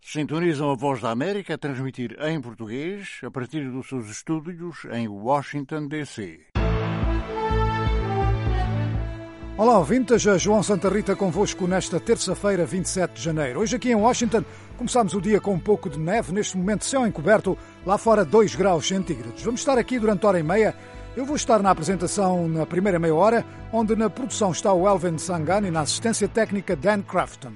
Sintonizam a Voz da América a transmitir em português a partir dos seus estúdios em Washington, D.C. Olá, ouvintes. João Santa Rita convosco nesta terça-feira, 27 de janeiro. Hoje aqui em Washington começamos o dia com um pouco de neve. Neste momento, céu encoberto, lá fora 2 graus centígrados. Vamos estar aqui durante hora e meia. Eu vou estar na apresentação na primeira meia hora, onde na produção está o Elvin Sangani e na assistência técnica Dan Crafton.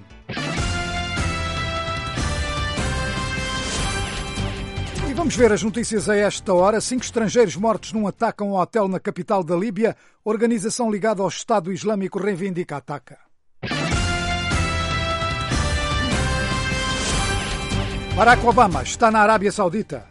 E vamos ver as notícias a esta hora. 5 estrangeiros mortos num ataque a um hotel na capital da Líbia. Organização ligada ao Estado Islâmico reivindica ataque. Barack Obama está na Arábia Saudita.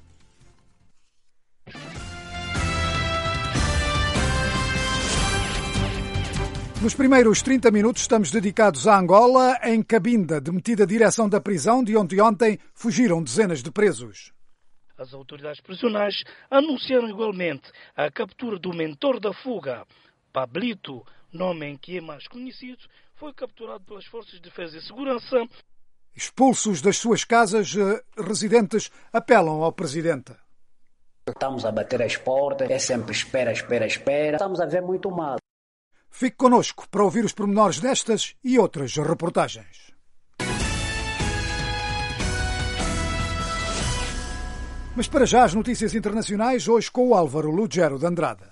Nos primeiros 30 minutos estamos dedicados a Angola. Em Cabinda, demitida a direção da prisão, de ontem fugiram dezenas de presos. As autoridades prisionais anunciaram igualmente a captura do mentor da fuga. Pablito, nome em que é mais conhecido, foi capturado pelas Forças de Defesa e Segurança. Expulsos das suas casas, residentes apelam ao presidente. Estamos a bater as portas, é sempre espera. Estamos a ver muito mal. Fique connosco para ouvir os pormenores destas e outras reportagens. Mas para já as notícias internacionais, hoje com o Álvaro Lugero de Andrade.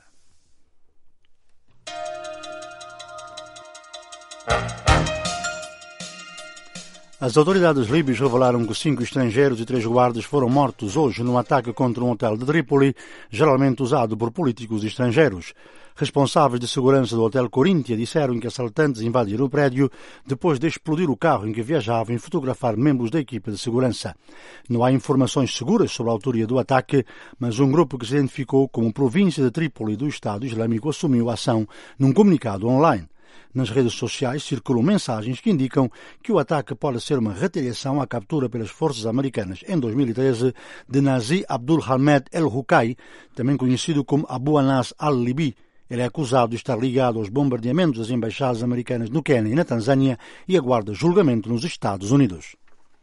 As autoridades líbias revelaram que 5 estrangeiros e 3 guardas foram mortos hoje num ataque contra um hotel de Trípoli, geralmente usado por políticos estrangeiros. Responsáveis de segurança do Hotel Coríntia disseram que assaltantes invadiram o prédio depois de explodir o carro em que viajavam e fotografar membros da equipa de segurança. Não há informações seguras sobre a autoria do ataque, mas um grupo que se identificou como Província de Trípoli do Estado Islâmico assumiu a ação num comunicado online. Nas redes sociais circulam mensagens que indicam que o ataque pode ser uma retaliação à captura pelas forças americanas em 2013 de Nazi Abdul Hamed El-Hukai, também conhecido como Abu Anas al-Libi. Ele é acusado de estar ligado aos bombardeamentos das embaixadas americanas no Quênia e na Tanzânia e aguarda julgamento nos Estados Unidos.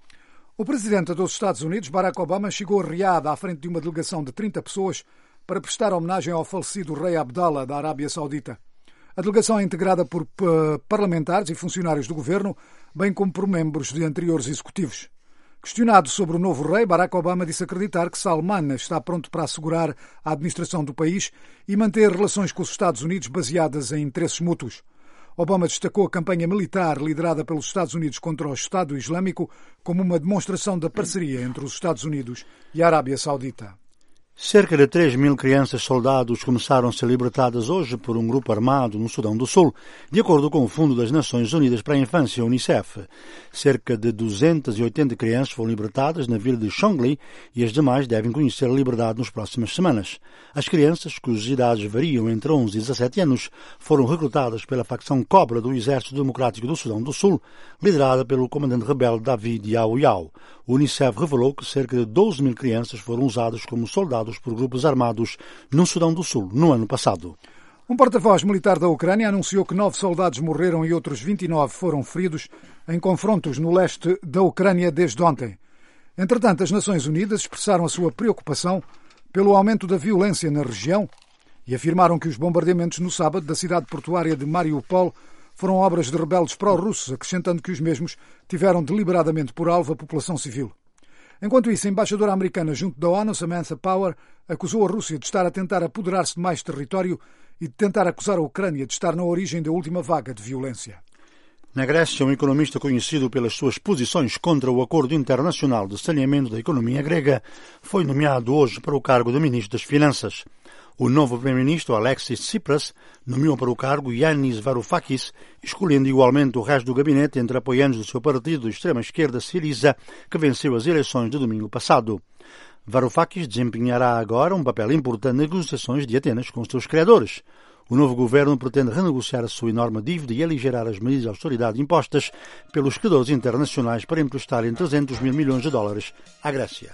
O presidente dos Estados Unidos, Barack Obama, chegou a Riad à frente de uma delegação de 30 pessoas para prestar homenagem ao falecido rei Abdallah da Arábia Saudita. A delegação é integrada por parlamentares e funcionários do governo, bem como por membros de anteriores executivos. Questionado sobre o novo rei, Barack Obama disse acreditar que Salman está pronto para assegurar a administração do país e manter relações com os Estados Unidos baseadas em interesses mútuos. Obama destacou a campanha militar liderada pelos Estados Unidos contra o Estado Islâmico como uma demonstração da parceria entre os Estados Unidos e a Arábia Saudita. Cerca de 3.000 crianças soldados começaram a ser libertadas hoje por um grupo armado no Sudão do Sul, de acordo com o Fundo das Nações Unidas para a Infância, UNICEF. Cerca de 280 crianças foram libertadas na vila de Chongli e as demais devem conhecer a liberdade nas próximas semanas. As crianças, cujas idades variam entre 11 e 17 anos, foram recrutadas pela facção Cobra do Exército Democrático do Sudão do Sul, liderada pelo comandante rebelde David Yao Yao. O UNICEF revelou que cerca de 12.000 crianças foram usadas como soldados por grupos armados no Sudão do Sul no ano passado. Um porta-voz militar da Ucrânia anunciou que 9 soldados morreram e outros 29 foram feridos em confrontos no leste da Ucrânia desde ontem. Entretanto, as Nações Unidas expressaram a sua preocupação pelo aumento da violência na região e afirmaram que os bombardeamentos no sábado da cidade portuária de Mariupol foram obras de rebeldes pró-russos, acrescentando que os mesmos tiveram deliberadamente por alvo a população civil. Enquanto isso, a embaixadora americana junto da ONU, Samantha Power, acusou a Rússia de estar a tentar apoderar-se de mais território e de tentar acusar a Ucrânia de estar na origem da última vaga de violência. Na Grécia, um economista conhecido pelas suas posições contra o Acordo Internacional de Saneamento da Economia Grega foi nomeado hoje para o cargo de Ministro das Finanças. O novo primeiro-ministro, Alexis Tsipras, nomeou para o cargo Yanis Varoufakis, escolhendo igualmente o resto do gabinete entre apoiantes do seu partido de extrema-esquerda Syriza, que venceu as eleições de domingo passado. Varoufakis desempenhará agora um papel importante nas negociações de Atenas com os seus credores. O novo governo pretende renegociar a sua enorme dívida e aligerar as medidas de austeridade impostas pelos credores internacionais para emprestarem 300 mil milhões de dólares à Grécia.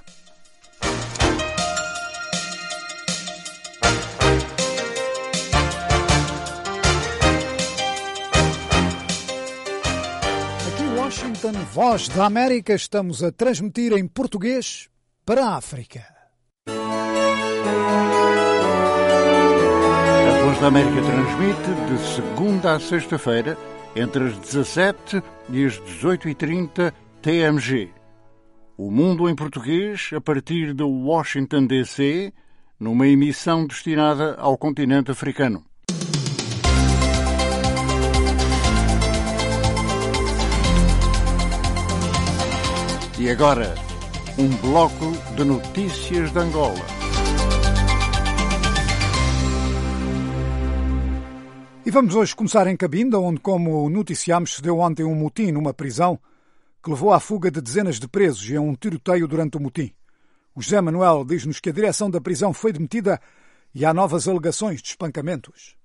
Washington, Voz da América, estamos a transmitir em português para a África. A Voz da América transmite de segunda a sexta-feira, entre as 17 e as 18h30 TMG. O Mundo em Português, a partir de Washington, D.C., numa emissão destinada ao continente africano. E agora, um bloco de notícias de Angola. E vamos hoje começar em Cabinda, onde, como noticiámos, se deu ontem um motim numa prisão que levou à fuga de dezenas de presos e a um tiroteio durante o motim. O José Manuel diz-nos que a direção da prisão foi demitida e há novas alegações de espancamentos.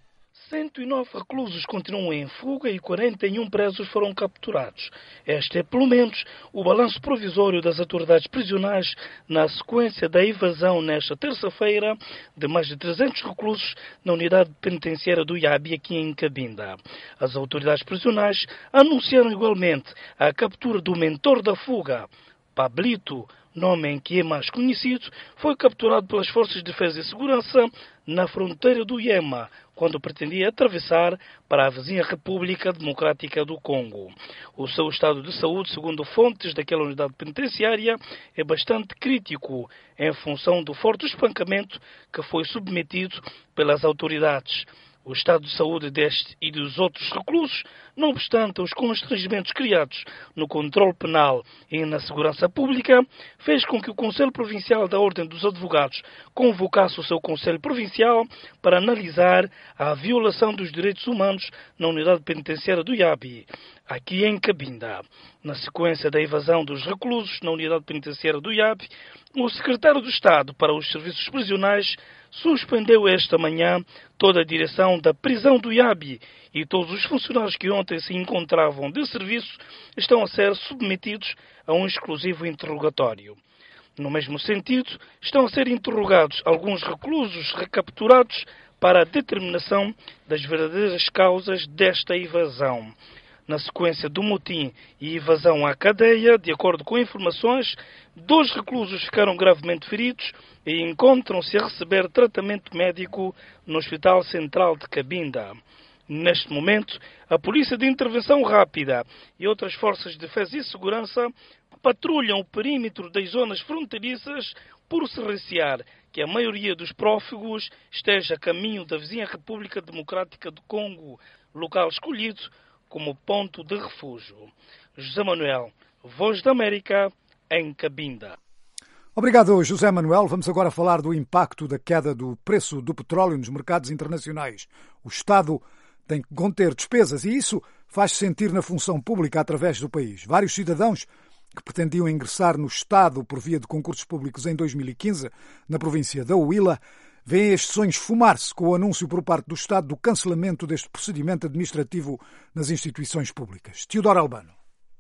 109 reclusos continuam em fuga e 41 presos foram capturados. Este é, pelo menos, o balanço provisório das autoridades prisionais na sequência da evasão nesta terça-feira de mais de 300 reclusos na unidade penitenciária do Iabi, aqui em Cabinda. As autoridades prisionais anunciaram igualmente a captura do mentor da fuga, Pablito, nome em que é mais conhecido, foi capturado pelas Forças de Defesa e Segurança na fronteira do Iema, quando pretendia atravessar para a vizinha República Democrática do Congo. O seu estado de saúde, segundo fontes daquela unidade penitenciária, é bastante crítico em função do forte espancamento que foi submetido pelas autoridades. O estado de saúde deste e dos outros reclusos, não obstante os constrangimentos criados no controle penal e na segurança pública, fez com que o Conselho Provincial da Ordem dos Advogados convocasse o seu Conselho Provincial para analisar a violação dos direitos humanos na unidade penitenciária do Iabi, aqui em Cabinda. Na sequência da evasão dos reclusos na unidade penitenciária do Iabi, o secretário de Estado para os Serviços Prisionais suspendeu esta manhã toda a direção da prisão do Iabi e todos os funcionários que ontem se encontravam de serviço estão a ser submetidos a um exclusivo interrogatório. No mesmo sentido, estão a ser interrogados alguns reclusos recapturados para a determinação das verdadeiras causas desta evasão. Na sequência do motim e evasão à cadeia, de acordo com informações, 2 reclusos ficaram gravemente feridos e encontram-se a receber tratamento médico no Hospital Central de Cabinda. Neste momento, a Polícia de Intervenção Rápida e outras forças de defesa e segurança patrulham o perímetro das zonas fronteiriças por se recear que a maioria dos prófugos esteja a caminho da vizinha República Democrática do Congo, local escolhido como ponto de refúgio. José Manuel, Voz da América, em Cabinda. Obrigado, José Manuel. Vamos agora falar do impacto da queda do preço do petróleo nos mercados internacionais. O Estado tem que conter despesas e isso faz-se sentir na função pública através do país. Vários cidadãos que pretendiam ingressar no Estado por via de concursos públicos em 2015, na província da Huila, veem estes sonhos esfumar-se com o anúncio por parte do Estado do cancelamento deste procedimento administrativo nas instituições públicas. Teodoro Albano.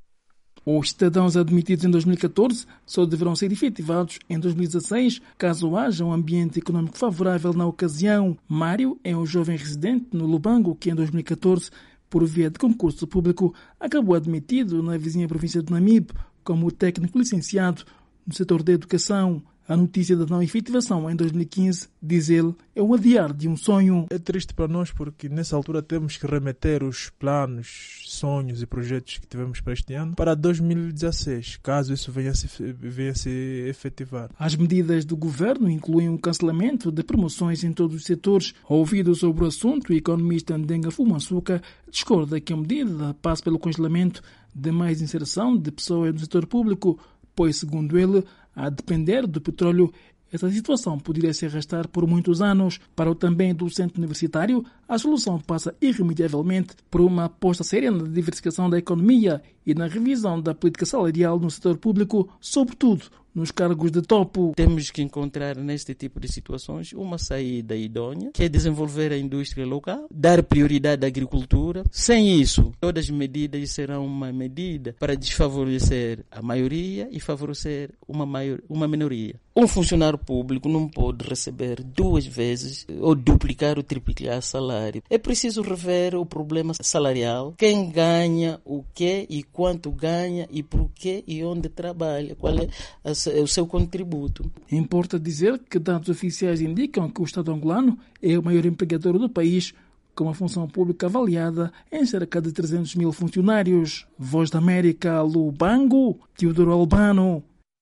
Os cidadãos admitidos em 2014 só deverão ser efetivados em 2016, caso haja um ambiente econômico favorável na ocasião. Mário é um jovem residente no Lubango que em 2014, por via de concurso público, acabou admitido na vizinha província de Namibe como técnico licenciado no setor da educação. A notícia da não efetivação em 2015, diz ele, é o adiar de um sonho. É triste para nós porque nessa altura temos que remeter os planos, sonhos e projetos que tivemos para este ano para 2016, caso isso venha a se efetivar. As medidas do governo incluem o cancelamento de promoções em todos os setores. Ouvido sobre o assunto, o economista Ndenga Fumansuka discorda que a medida passe pelo congelamento de mais inserção de pessoas no setor público, pois, segundo ele, a depender do petróleo, essa situação poderia se arrastar por muitos anos. Para o também docente universitário, a solução passa irremediavelmente por uma aposta séria na diversificação da economia e na revisão da política salarial no setor público, sobretudo nos cargos de topo. Temos que encontrar neste tipo de situações uma saída idônea, que é desenvolver a indústria local, dar prioridade à agricultura. Sem isso, todas as medidas serão uma medida para desfavorecer a maioria e favorecer uma minoria. Um funcionário público não pode receber 2 vezes ou duplicar ou triplicar salário. É preciso rever o problema salarial, quem ganha o que e quanto ganha e por quê e onde trabalha, qual é o seu contributo. Importa dizer que dados oficiais indicam que o Estado angolano é o maior empregador do país, com uma função pública avaliada em cerca de 300 mil funcionários. Voz da América, Lubango, Teodoro Albano.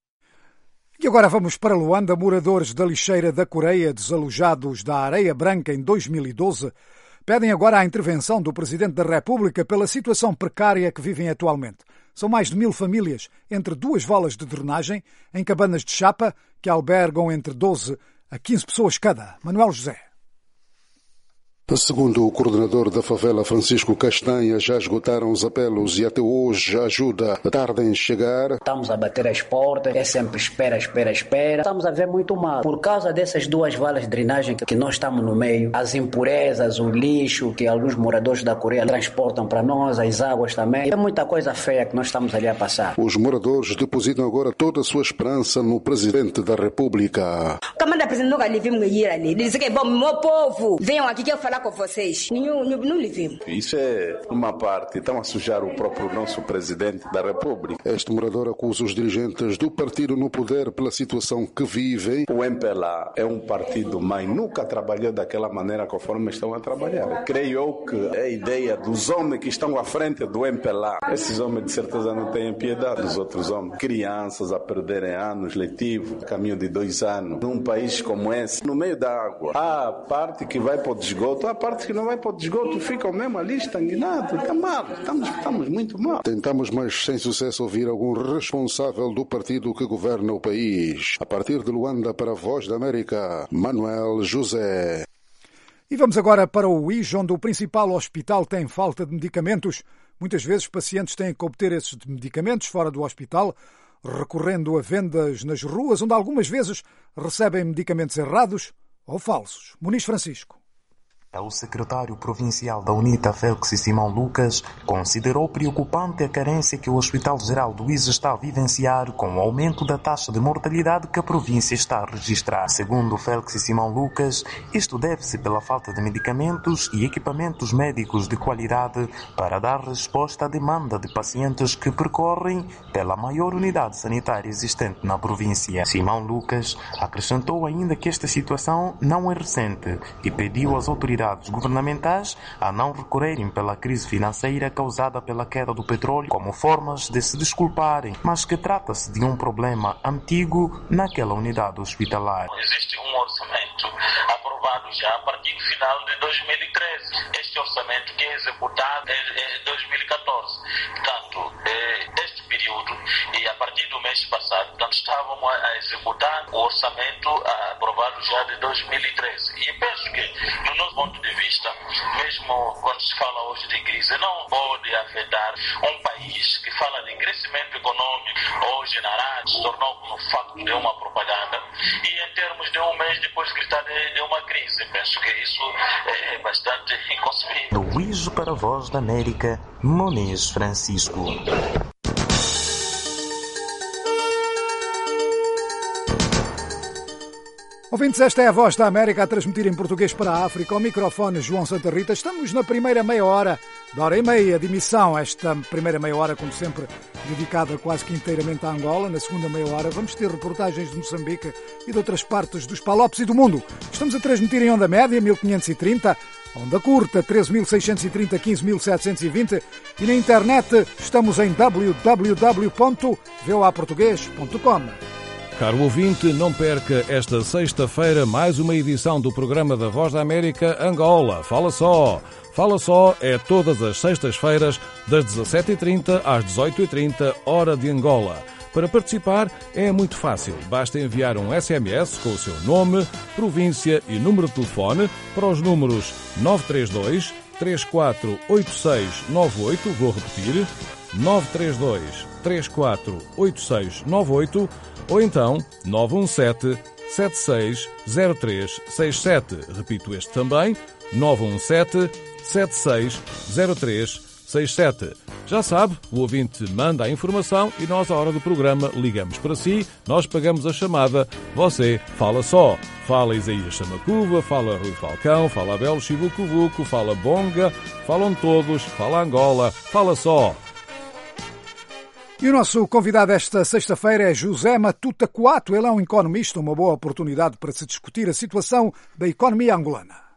E agora vamos para Luanda. Moradores da lixeira da Coreia, desalojados da Areia Branca em 2012, pedem agora a intervenção do Presidente da República pela situação precária que vivem atualmente. São mais de 1000 famílias, entre 2 valas de drenagem, em cabanas de chapa, que albergam entre 12 a 15 pessoas cada. Manuel José. Segundo o coordenador da favela, Francisco Castanha, já esgotaram os apelos e até hoje a ajuda tarda em chegar. Estamos a bater as portas, é sempre espera. Estamos a ver muito mal. Por causa dessas 2 valas de drenagem que nós estamos no meio, as impurezas, o lixo que alguns moradores da Coreia transportam para nós, as águas também. É muita coisa feia que nós estamos ali a passar. Os moradores depositam agora toda a sua esperança no Presidente da República. Comanda Presidente nunca lhe vimos ir ali. Ele disse que é bom, meu povo, venham aqui que eu falar com vocês. Não lhe vimos. Isso é uma parte. Estão a sujar o próprio nosso Presidente da República. Este morador acusa os dirigentes do partido no poder pela situação que vivem. O MPLA é um partido, mas nunca trabalhou daquela maneira conforme estão a trabalhar. Creio eu que a ideia dos homens que estão à frente do MPLA, esses homens de certeza não têm piedade dos outros homens. Crianças a perderem anos letivos, caminho de 2 anos, num país como esse, no meio da água. Há a parte que vai para o esgoto, há a parte que não vai para o esgoto, ficam mesmo ali estagnados. Está mal, estamos muito mal. Tentamos, mas sem sucesso, ouvir algum responsável do partido que governa o país. A partir de Luanda, para a Voz da América, Manuel José. E vamos agora para o UIJ, onde o principal hospital tem falta de medicamentos. Muitas vezes pacientes têm que obter esses medicamentos fora do hospital, recorrendo a vendas nas ruas, onde algumas vezes recebem medicamentos errados ou falsos. Muniz Francisco. O secretário provincial da UNITA, Félix Simão Lucas, considerou preocupante a carência que o Hospital Geral do ISA está a vivenciar com o aumento da taxa de mortalidade que a província está a registrar. Segundo Félix Simão Lucas, isto deve-se pela falta de medicamentos e equipamentos médicos de qualidade para dar resposta à demanda de pacientes que percorrem pela maior unidade sanitária existente na província. Simão Lucas acrescentou ainda que esta situação não é recente e pediu às autoridades governamentais a não recorrerem pela crise financeira causada pela queda do petróleo como formas de se desculparem, mas que trata-se de um problema antigo naquela unidade hospitalar. Existe um orçamento aprovado já a partir do final de 2013. Este orçamento que é executado é 2014. Portanto, deste período e a partir do mês passado, portanto, estávamos a executar o orçamento aprovado já de 2013. E penso que, no nosso ponto de vista, mesmo quando se fala hoje de crise, não pode afetar um país que fala de crescimento econômico. Hoje, na rádio, se tornou como facto de uma propaganda e, em termos de um mês depois, gritar de uma crise. Penso que isso é bastante inconcebível. Luís para a Voz da América, Muniz Francisco. Ouvintes, esta é a Voz da América a transmitir em português para a África. Ao microfone João Santa Rita. Estamos na primeira meia hora, da hora e meia de emissão. Esta primeira meia hora, como sempre, dedicada quase que inteiramente à Angola. Na segunda meia hora vamos ter reportagens de Moçambique e de outras partes dos Palopes e do mundo. Estamos a transmitir em onda média, 1530, onda curta, 13.630, 15.720 e na internet estamos em www.voaportugues.com. Caro ouvinte, não perca esta sexta-feira mais uma edição do programa da Voz da América Angola. Fala só! Fala só é todas as sextas-feiras das 17h30 às 18h30, hora de Angola. Para participar é muito fácil. Basta enviar um SMS com o seu nome, província e número de telefone para os números 932 348698, vou repetir, 932 348698, ou então 917 760367. Repito este também, 917 760367. Já sabe, o ouvinte manda a informação e nós, à hora do programa, ligamos para si, nós pagamos a chamada, você fala só. Fala Isaías Chamacuva, fala Rui Falcão, fala Abel Chivucuvuco, fala Bonga, falam todos, fala Angola, fala só. E o nosso convidado esta sexta-feira é José Matuta Coato. Ele é um economista, uma boa oportunidade para se discutir a situação da economia angolana.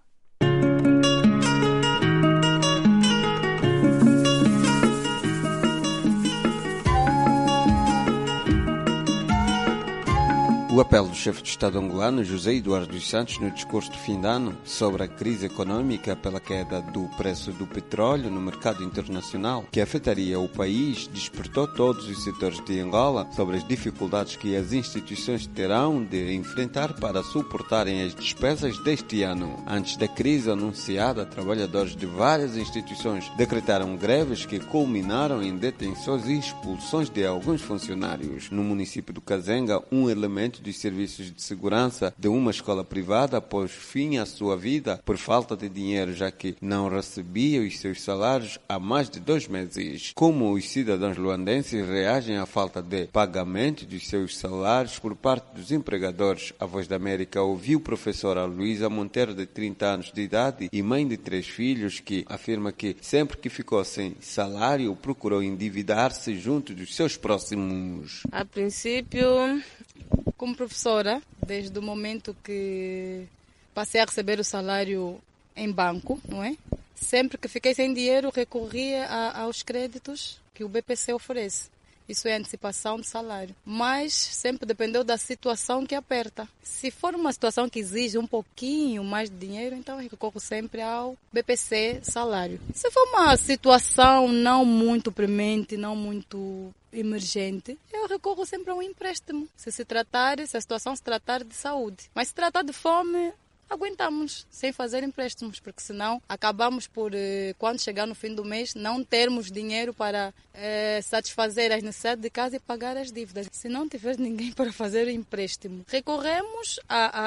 O apelo do chefe de Estado angolano, José Eduardo dos Santos, no discurso de fim de ano sobre a crise econômica pela queda do preço do petróleo no mercado internacional, que afetaria o país, despertou todos os setores de Angola sobre as dificuldades que as instituições terão de enfrentar para suportarem as despesas deste ano. Antes da crise anunciada, trabalhadores de várias instituições decretaram greves que culminaram em detenções e expulsões de alguns funcionários. No município do Kazenga, um elemento dos serviços de segurança de uma escola privada pôs fim à sua vida por falta de dinheiro, já que não recebia os seus salários há mais de 2 meses. Como os cidadãos luandenses reagem à falta de pagamento dos seus salários por parte dos empregadores? A Voz da América ouviu a professora Luísa Monteiro, de 30 anos de idade e mãe de 3 filhos, que afirma que sempre que ficou sem salário procurou endividar-se junto dos seus próximos. A princípio, como professora, desde o momento que passei a receber o salário em banco, não é? Sempre que fiquei sem dinheiro, recorria aos créditos que o BPC oferece. Isso é antecipação de salário. Mas sempre dependeu da situação que aperta. Se for uma situação que exige um pouquinho mais de dinheiro, então eu recorro sempre ao BPC salário. Se for uma situação não muito premente, não muito emergente, eu recorro sempre a um empréstimo. Se a situação se tratar de saúde. Mas se tratar de fome, aguentamos sem fazer empréstimos, porque senão acabamos por, quando chegar no fim do mês, não termos dinheiro para satisfazer as necessidades de casa e pagar as dívidas. Se não tiver ninguém para fazer empréstimo, recorremos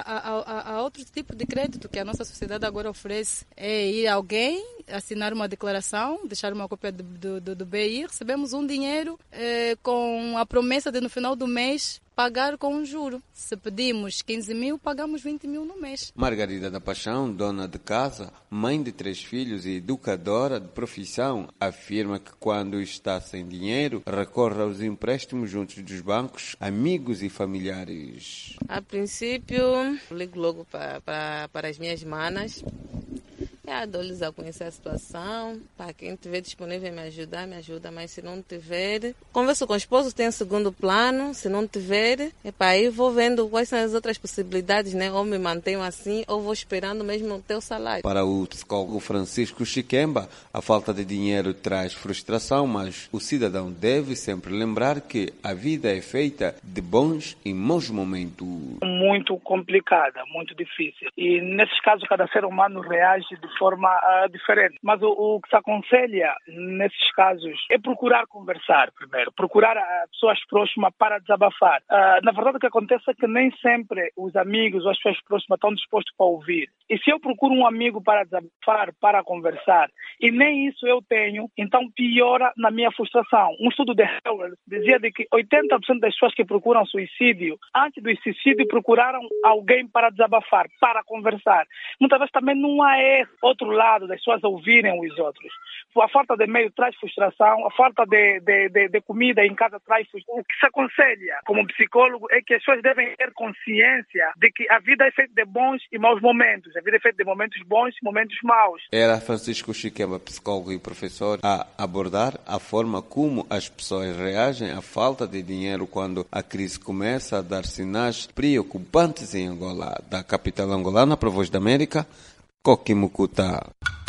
a outro tipo de crédito que a nossa sociedade agora oferece. É ir a alguém, assinar uma declaração, deixar uma cópia do BI, recebemos um dinheiro com a promessa de no final do mês pagar com um juro. Se pedimos 15 mil, pagamos 20 mil no mês. Margarida da Paixão, dona de casa, mãe de 3 filhos e educadora de profissão, afirma que quando está sem dinheiro, recorre aos empréstimos junto dos bancos, amigos e familiares. A princípio, ligo logo para as minhas manas. Dou-lhes a conhecer a situação. Para quem estiver disponível me ajuda, mas se não tiver, converso com o esposo, tem segundo plano. Se não tiver, aí vou vendo quais são as outras possibilidades, né? Ou me mantenho assim, ou vou esperando mesmo o teu salário. Para o psicólogo Francisco Chiquemba, a falta de dinheiro traz frustração, mas o cidadão deve sempre lembrar que a vida é feita de bons e maus momentos. Muito complicada, muito difícil. E nesses casos, cada ser humano reage de forma diferente. Mas o que se aconselha nesses casos é procurar conversar primeiro, procurar pessoas próximas para desabafar. Na verdade, o que acontece é que nem sempre os amigos ou as pessoas próximas estão dispostos para ouvir. E se eu procuro um amigo para desabafar, para conversar, e nem isso eu tenho, então piora na minha frustração. Um estudo de Howard dizia de que 80% das pessoas que procuram suicídio, antes do suicídio, procuraram alguém para desabafar, para conversar. Muitas vezes também não há outro lado das pessoas ouvirem os outros. A falta de meio traz frustração, a falta de comida em casa traz frustração. O que se aconselha como psicólogo é que as pessoas devem ter consciência de que a vida é feita de bons e maus momentos. A vida é feita de momentos bons e momentos maus. Era Francisco Chiquemba, psicólogo e professor, a abordar a forma como as pessoas reagem à falta de dinheiro quando a crise começa a dar sinais preocupantes em Angola. Da capital angolana para a Voz da América, Coqui Mucuta.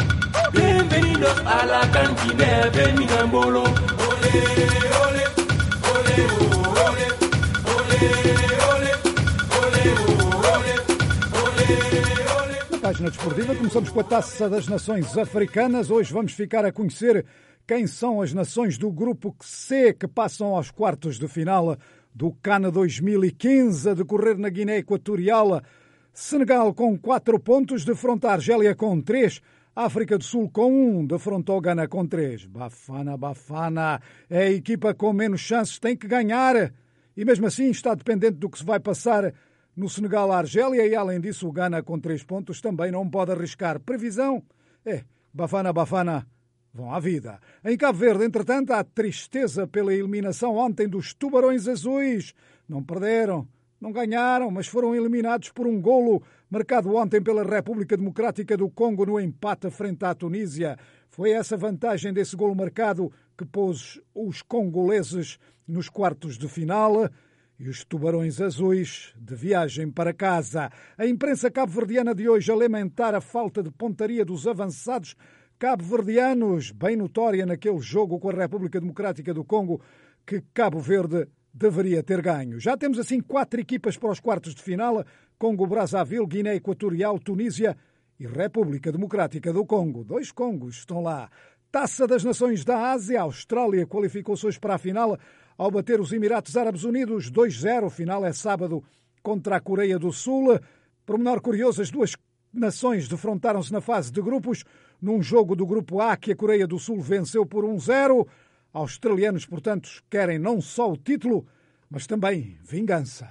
Bienvenido a la cantina de Minambolo. Ole, ole, ole, ole, ole, ole. Na página desportiva começamos com a Taça das Nações Africanas. Hoje vamos ficar a conhecer quem são as nações do grupo C que passam aos quartos de final do CAN 2015 a decorrer na Guiné Equatorial. Senegal com 4 pontos, defronta a Argélia com 3, África do Sul com 1, defronta o Ghana com 3. Bafana, é a equipa com menos chances, tem que ganhar. E mesmo assim está dependente do que se vai passar no Senegal à Argélia e além disso o Ghana com 3 pontos também não pode arriscar. Previsão é Bafana, vão à vida. Em Cabo Verde, entretanto, há tristeza pela eliminação ontem dos Tubarões Azuis. Não perderam, não ganharam, mas foram eliminados por um golo marcado ontem pela República Democrática do Congo no empate frente à Tunísia. Foi essa vantagem desse golo marcado que pôs os congoleses nos quartos de final e os Tubarões Azuis de viagem para casa. A imprensa cabo-verdiana de hoje a lamentar a falta de pontaria dos avançados cabo-verdianos, bem notória naquele jogo com a República Democrática do Congo, que Cabo Verde deveria ter ganho. Já temos assim 4 equipas para os quartos de final: Congo-Brazzaville, Guiné Equatorial, Tunísia e República Democrática do Congo. 2 Congos estão lá. Taça das Nações da Ásia, a Austrália qualificou-se hoje para a final ao bater os Emirados Árabes Unidos 2-0. O final é sábado contra a Coreia do Sul. Por menor curioso, as 2 nações defrontaram-se na fase de grupos num jogo do Grupo A que a Coreia do Sul venceu por 1-0. Australianos, portanto, querem não só o título, mas também vingança.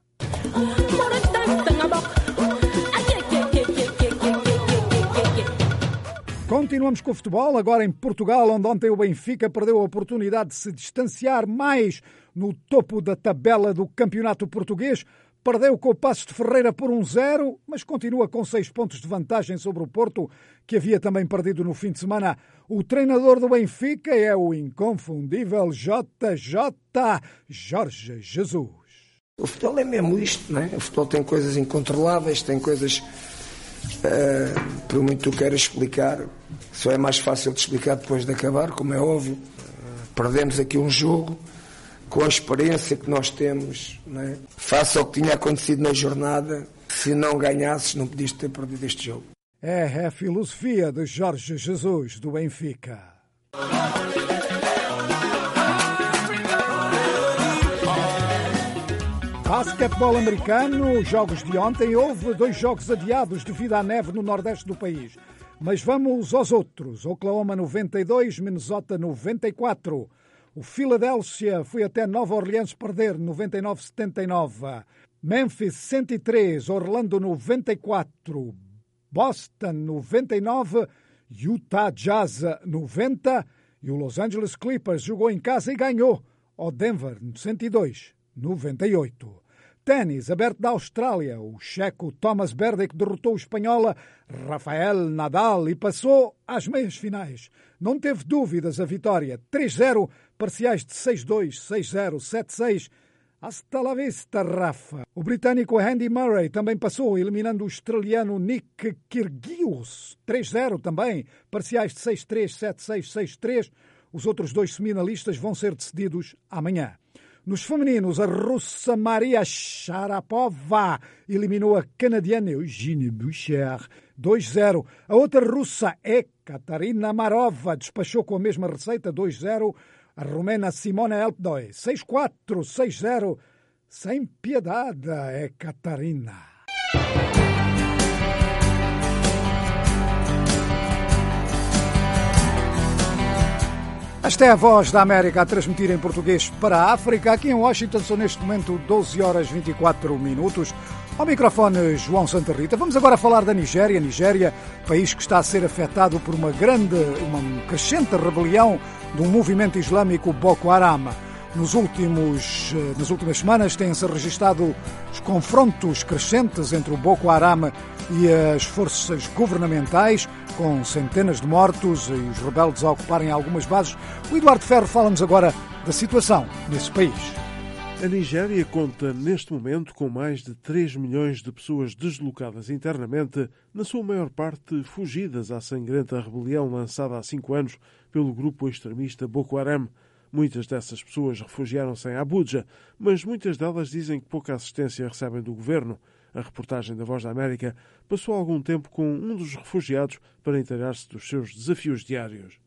Continuamos com o futebol, agora em Portugal, onde ontem o Benfica perdeu a oportunidade de se distanciar mais no topo da tabela do campeonato português. Perdeu com o Passos de Ferreira por 1-0, mas continua com 6 pontos de vantagem sobre o Porto, que havia também perdido no fim de semana. O treinador do Benfica é o inconfundível JJ, Jorge Jesus. O futebol é mesmo isto, não é? O futebol tem coisas incontroláveis, tem coisas, por muito tu queiras explicar, só é mais fácil de explicar depois de acabar, como é óbvio. Perdemos aqui um jogo com a experiência que nós temos, não é? Face ao que tinha acontecido na jornada, se não ganhasses, não podias ter perdido este jogo. É a filosofia de Jorge Jesus, do Benfica. Basquetebol americano, jogos de ontem. Houve 2 jogos adiados devido à neve no nordeste do país. Mas vamos aos outros. Oklahoma 92, Minnesota 94. O Philadelphia foi até Nova Orleans perder 99-79. Memphis 103, Orlando 94. Boston 99, Utah Jazz 90 e o Los Angeles Clippers jogou em casa e ganhou ao Denver 102-98. Ténis, aberto da Austrália, o checo Thomas Berdych derrotou o espanhol Rafael Nadal e passou às meias finais. Não teve dúvidas a vitória, 3-0, parciais de 6-2, 6-0, 7-6. Hasta la vista, Rafa. O britânico Andy Murray também passou, eliminando o australiano Nick Kyrgios. 3-0 também, parciais de 6-3, 7-6, 6-3. Os outros 2 seminalistas vão ser decididos amanhã. Nos femininos, a russa Maria Sharapova eliminou a canadiana Eugenie Boucher 2-0. A outra russa, Ekaterina Marova, despachou com a mesma receita 2-0. A romena Simona Halep 6-4, 6-0, sem piedade, é Catarina. Esta é a Voz da América a transmitir em português para a África. Aqui em Washington são neste momento 12 horas 24 minutos. Ao microfone, João Santa Rita. Vamos agora falar da Nigéria. Nigéria, país que está a ser afetado por uma crescente rebelião de um movimento islâmico Boko Haram. Nas últimas semanas têm-se registado os confrontos crescentes entre o Boko Haram e as forças governamentais, com centenas de mortos e os rebeldes a ocuparem algumas bases. O Eduardo Ferro fala-nos agora da situação nesse país. A Nigéria conta neste momento com mais de 3 milhões de pessoas deslocadas internamente, na sua maior parte fugidas à sangrenta rebelião lançada há 5 anos pelo grupo extremista Boko Haram. Muitas dessas pessoas refugiaram-se em Abuja, mas muitas delas dizem que pouca assistência recebem do governo. A reportagem da Voz da América passou algum tempo com um dos refugiados para inteirar-se dos seus desafios diários.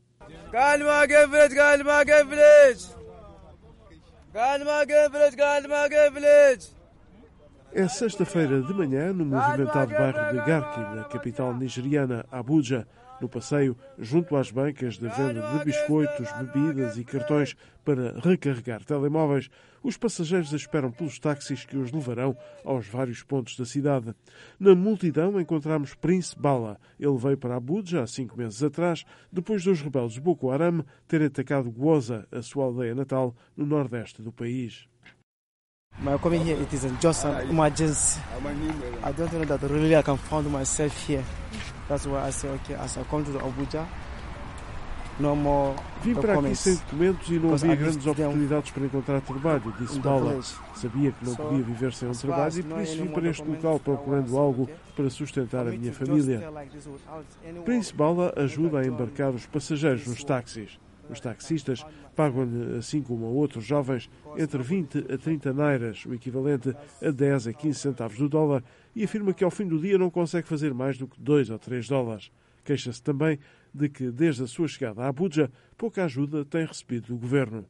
É sexta-feira de manhã no movimentado bairro de Garki, na capital nigeriana, Abuja. No passeio, junto às bancas de venda de biscoitos, bebidas e cartões para recarregar telemóveis, os passageiros esperam pelos táxis que os levarão aos vários pontos da cidade. Na multidão encontramos Prince Bala. Ele veio para Abuja há 5 meses atrás, depois dos rebeldes Boko Haram terem atacado Gwoza, a sua aldeia natal, no nordeste do país. My coming here, it is just an emergency. I don't know that really I can find myself here. That's why I say, okay, as I come to Abuja, no more. Vim para aqui sem documentos e não havia grandes oportunidades para encontrar trabalho, disse Bala. Sabia que não podia viver sem um trabalho e por isso vim para este local procurando algo para sustentar a minha família. Prince Bala ajuda a embarcar os passageiros nos táxis. Os taxistas pagam-lhe, assim como a outros jovens, entre 20 a 30 nairas, o equivalente a 10 a 15 centavos do dólar, e afirma que ao fim do dia não consegue fazer mais do que 2 ou 3 dólares. Queixa-se também de que, desde a sua chegada a Abuja, pouca ajuda tem recebido do governo.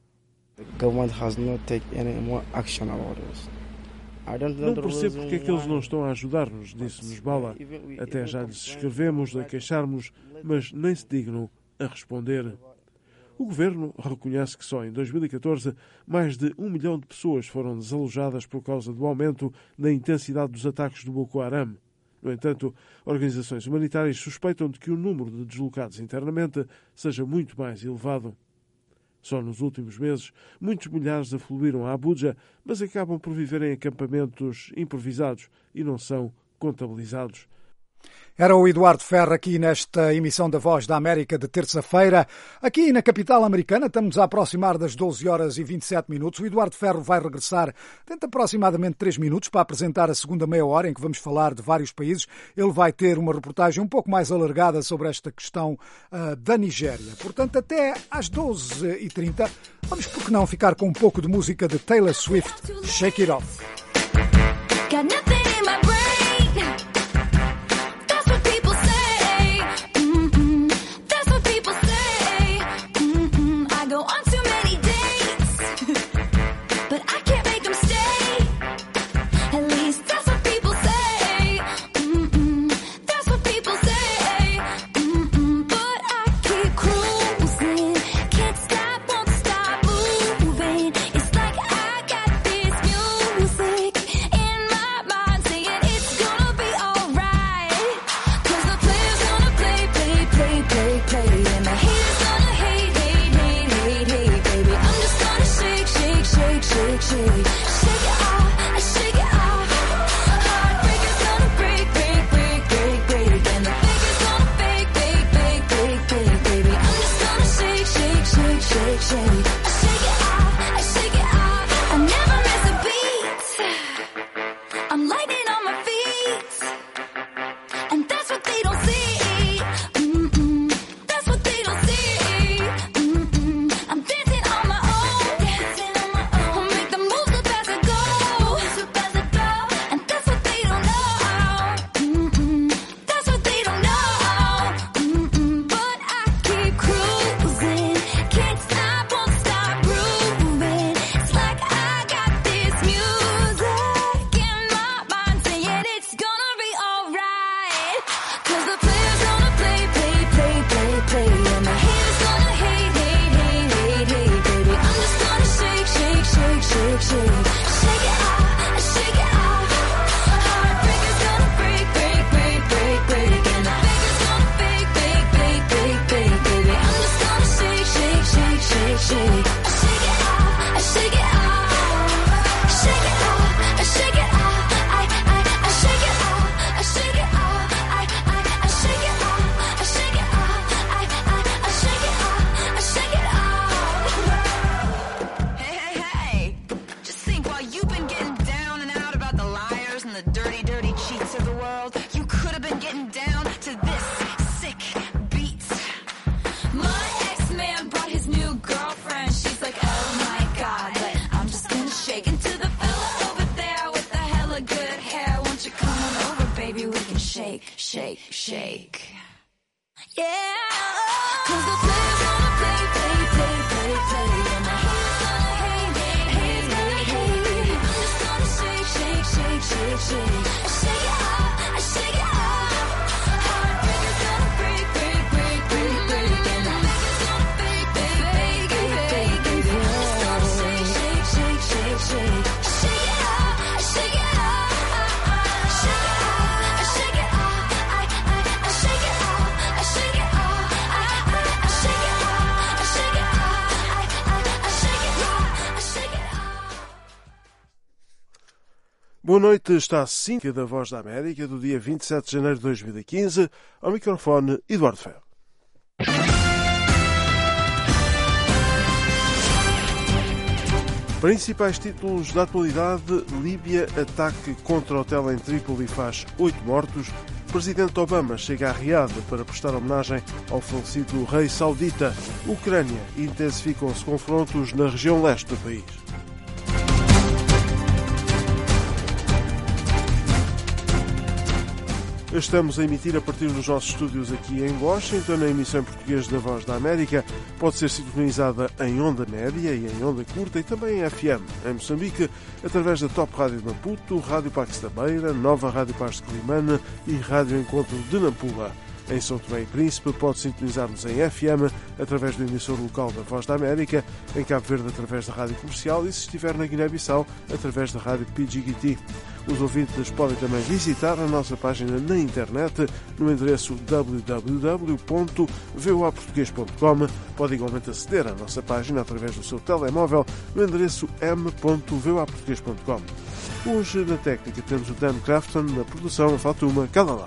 Não percebo porque é que eles não estão a ajudar-nos, disse-nos Bala. Até já lhes escrevemos a queixar-nos, mas nem se dignam a responder. O governo reconhece que só em 2014 mais de 1 milhão de pessoas foram desalojadas por causa do aumento na intensidade dos ataques do Boko Haram. No entanto, organizações humanitárias suspeitam de que o número de deslocados internamente seja muito mais elevado. Só nos últimos meses, muitos milhares afluíram a Abuja, mas acabam por viver em acampamentos improvisados e não são contabilizados. Era o Eduardo Ferro aqui nesta emissão da Voz da América de terça-feira. Aqui na capital americana estamos a aproximar das 12 horas e 27 minutos. O Eduardo Ferro vai regressar dentro de aproximadamente 3 minutos para apresentar a segunda meia hora em que vamos falar de vários países. Ele vai ter uma reportagem um pouco mais alargada sobre esta questão da Nigéria. Portanto, até às 12h30, vamos, por que não, ficar com um pouco de música de Taylor Swift, Shake It Off. Shake it off. Boa noite, está a 5 da Voz da América, do dia 27 de janeiro de 2015. Ao microfone, Eduardo Ferro. Principais títulos da atualidade: Líbia, ataque contra o hotel em Trípoli faz 8 mortos. Presidente Obama chega a Riad para prestar homenagem ao falecido rei saudita. Ucrânia, intensificam-se confrontos na região leste do país. Estamos a emitir a partir dos nossos estúdios aqui em Washington. A emissão em português da Voz da América pode ser sintonizada em onda média e em onda curta e também em FM em Moçambique, através da Top Rádio de Maputo, Rádio Pax da Beira, Nova Rádio Paz de Climane e Rádio Encontro de Nampula. Em São Tomé e Príncipe pode sintonizar-nos em FM através do emissor local da Voz da América, em Cabo Verde através da Rádio Comercial e, se estiver na Guiné-Bissau, através da Rádio PGT. Os ouvintes podem também visitar a nossa página na internet no endereço www.voaportugues.com. Pode igualmente aceder à nossa página através do seu telemóvel no endereço m.voaportugues.com. Hoje na técnica temos o Dan Crafton, na produção a Fatuma Calala.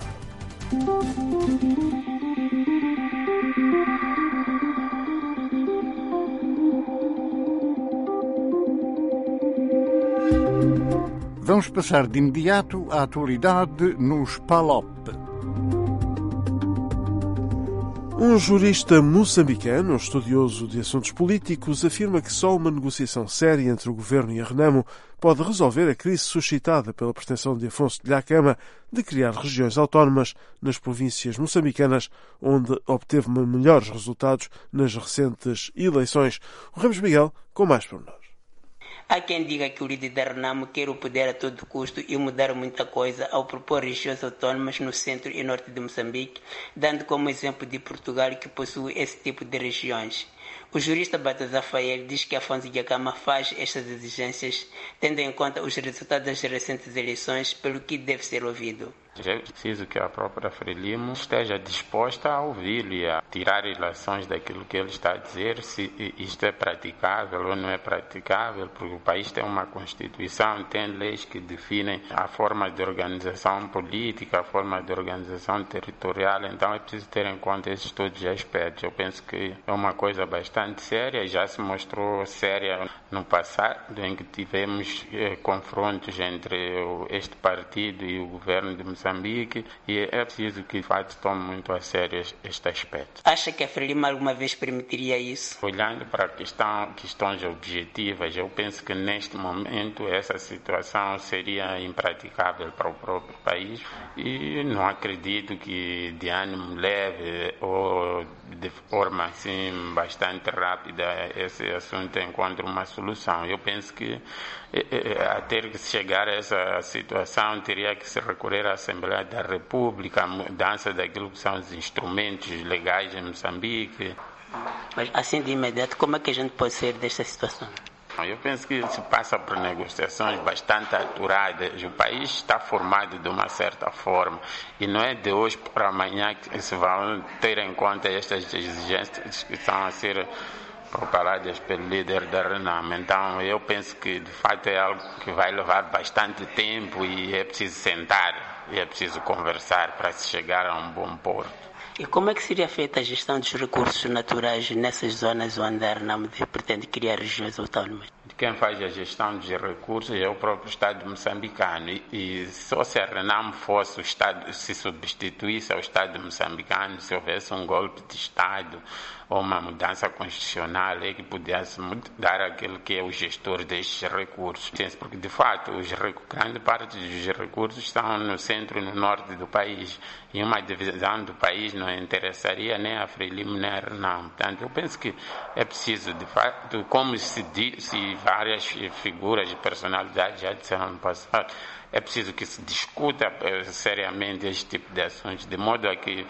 Vamos passar de imediato à atualidade nos PALOP. Um jurista moçambicano, estudioso de assuntos políticos, afirma que só uma negociação séria entre o governo e a Renamo pode resolver a crise suscitada pela pretensão de Afonso de Dhlakama de criar regiões autónomas nas províncias moçambicanas, onde obteve melhores resultados nas recentes eleições. O Ramos Miguel com mais pormenores. Há quem diga que o líder da Renamo quer o poder a todo custo e mudar muita coisa ao propor regiões autónomas no centro e norte de Moçambique, dando como exemplo de Portugal, que possui esse tipo de regiões. O jurista Baltazar Fael diz que Afonso Dhlakama faz estas exigências tendo em conta os resultados das recentes eleições, pelo que deve ser ouvido. É preciso que a própria Frelimo esteja disposta a ouvi-lo e a tirar relações daquilo que ele está a dizer, se isto é praticável ou não é praticável, porque o país tem uma Constituição, tem leis que definem a forma de organização política, a forma de organização territorial, então é preciso ter em conta esses todos os aspectos. Eu penso que é uma coisa bastante séria, já se mostrou séria no passado, em que tivemos confrontos entre este partido e o governo de Moçambique, e é preciso que, de fato, tome muito a sério este aspecto. Acha que a Frelimo alguma vez permitiria isso? Olhando para questões objetivas, eu penso que neste momento essa situação seria impraticável para o próprio país e não acredito que de ânimo leve ou de forma assim bastante rápida esse assunto encontre uma solução. Eu penso que a ter que chegar a essa situação teria que se recorrer à Assembleia da República, a mudança daquilo que são os instrumentos legais em Moçambique. Mas assim de imediato, como é que a gente pode sair desta situação? Eu penso que se passa por negociações bastante aturadas. O país está formado de uma certa forma e não é de hoje para amanhã que se vão ter em conta estas exigências que estão a ser propaladas pelo líder da Renamo. Então eu penso que de fato é algo que vai levar bastante tempo e é preciso sentar e é preciso conversar para se chegar a um bom porto. E como é que seria feita a gestão dos recursos naturais nessas zonas onde a Renamo pretende criar regiões autónomas? Quem faz a gestão dos recursos é o próprio Estado moçambicano e só se a Renamo fosse o Estado, se substituísse ao Estado moçambicano, se houvesse um golpe de Estado ou uma mudança constitucional é que pudesse mudar aquele que é o gestor destes recursos. Porque, de fato, grande parte dos recursos estão no centro e no norte do país e uma divisão do país não interessaria nem a Frelimo nem a Renamo. Portanto, eu penso que é preciso, de fato, como se várias figuras e personalidades já disseram no passado, é preciso que se discuta seriamente este tipo de assuntos, de modo a que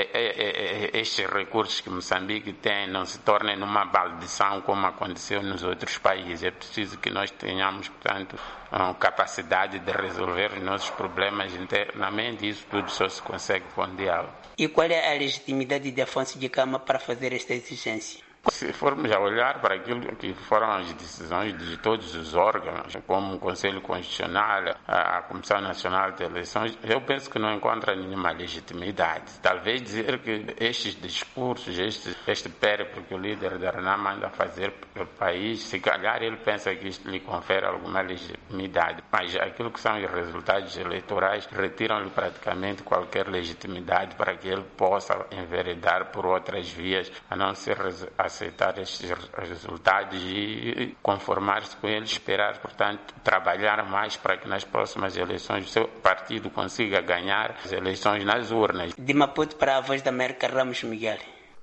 estes recursos que Moçambique tem não se tornem uma maldição como aconteceu nos outros países. É preciso que nós tenhamos, portanto, capacidade de resolver os nossos problemas internamente e isso tudo só se consegue com diálogo. E qual é a legitimidade de Afonso Dhlakama para fazer esta exigência? Se formos a olhar para aquilo que foram as decisões de todos os órgãos, como o Conselho Constitucional, a Comissão Nacional de Eleições, eu penso que não encontra nenhuma legitimidade. Talvez dizer que estes discursos, este périplo que o líder da RENAM anda a fazer pelo país, se calhar ele pensa que isto lhe confere alguma legitimidade, mas aquilo que são os resultados eleitorais retiram-lhe praticamente qualquer legitimidade para que ele possa enveredar por outras vias, a não ser aceitar estes resultados e conformar-se com eles, esperar, portanto, trabalhar mais para que nas próximas eleições o seu partido consiga ganhar as eleições nas urnas. De Maputo para a Voz da América, Ramos Miguel.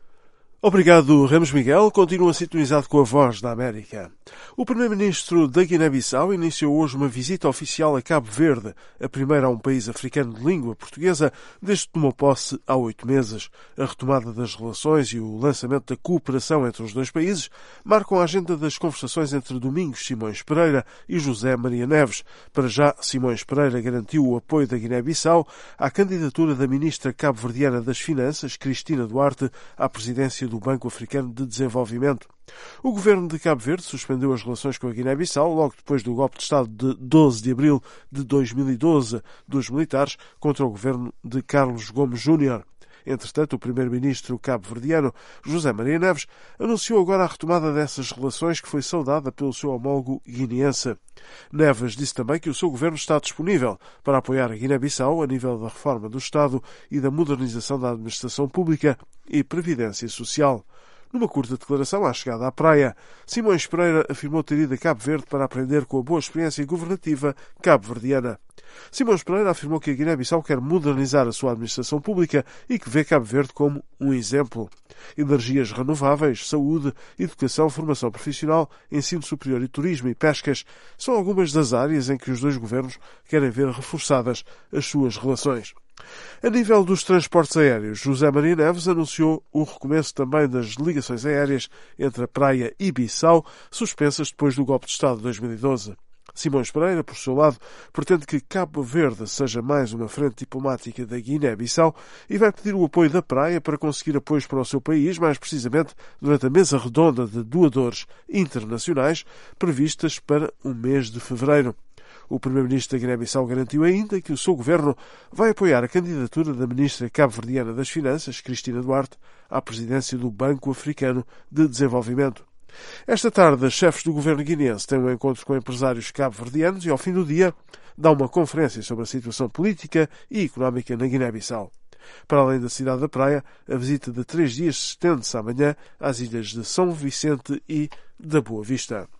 Obrigado, Ramos Miguel. Continua sintonizado com a Voz da América. O primeiro-ministro da Guiné-Bissau iniciou hoje uma visita oficial a Cabo Verde, a primeira a um país africano de língua portuguesa desde que tomou posse há 8 meses. A retomada das relações e o lançamento da cooperação entre os dois países marcam a agenda das conversações entre Domingos Simões Pereira e José Maria Neves. Para já, Simões Pereira garantiu o apoio da Guiné-Bissau à candidatura da ministra cabo-verdiana das Finanças, Cristina Duarte, à presidência do Banco Africano de Desenvolvimento. O governo de Cabo Verde suspendeu as relações com a Guiné-Bissau logo depois do golpe de Estado de 12 de abril de 2012 dos militares contra o governo de Carlos Gomes Júnior. Entretanto, o primeiro-ministro cabo-verdiano, José Maria Neves, anunciou agora a retomada dessas relações que foi saudada pelo seu homólogo guineense. Neves disse também que o seu governo está disponível para apoiar a Guiné-Bissau a nível da reforma do Estado e da modernização da administração pública e previdência social. Numa curta declaração à chegada à praia, Simões Pereira afirmou ter ido a Cabo Verde para aprender com a boa experiência governativa cabo-verdiana. Simões Pereira afirmou que a Guiné-Bissau quer modernizar a sua administração pública e que vê Cabo Verde como um exemplo. Energias renováveis, saúde, educação, formação profissional, ensino superior e turismo e pescas são algumas das áreas em que os dois governos querem ver reforçadas as suas relações. A nível dos transportes aéreos, José Maria Neves anunciou o recomeço também das ligações aéreas entre a Praia e Bissau, suspensas depois do golpe de Estado de 2012. Simões Pereira, por seu lado, pretende que Cabo Verde seja mais uma frente diplomática da Guiné-Bissau e vai pedir o apoio da Praia para conseguir apoios para o seu país, mais precisamente durante a mesa redonda de doadores internacionais previstas para o mês de fevereiro. O primeiro-ministro da Guiné-Bissau garantiu ainda que o seu governo vai apoiar a candidatura da ministra cabo-verdiana das Finanças, Cristina Duarte, à presidência do Banco Africano de Desenvolvimento. Esta tarde, os chefes do governo guineense têm um encontro com empresários cabo-verdianos e, ao fim do dia, dá uma conferência sobre a situação política e económica na Guiné-Bissau. Para além da cidade da Praia, a visita de 3 dias estende-se amanhã às ilhas de São Vicente e da Boa Vista.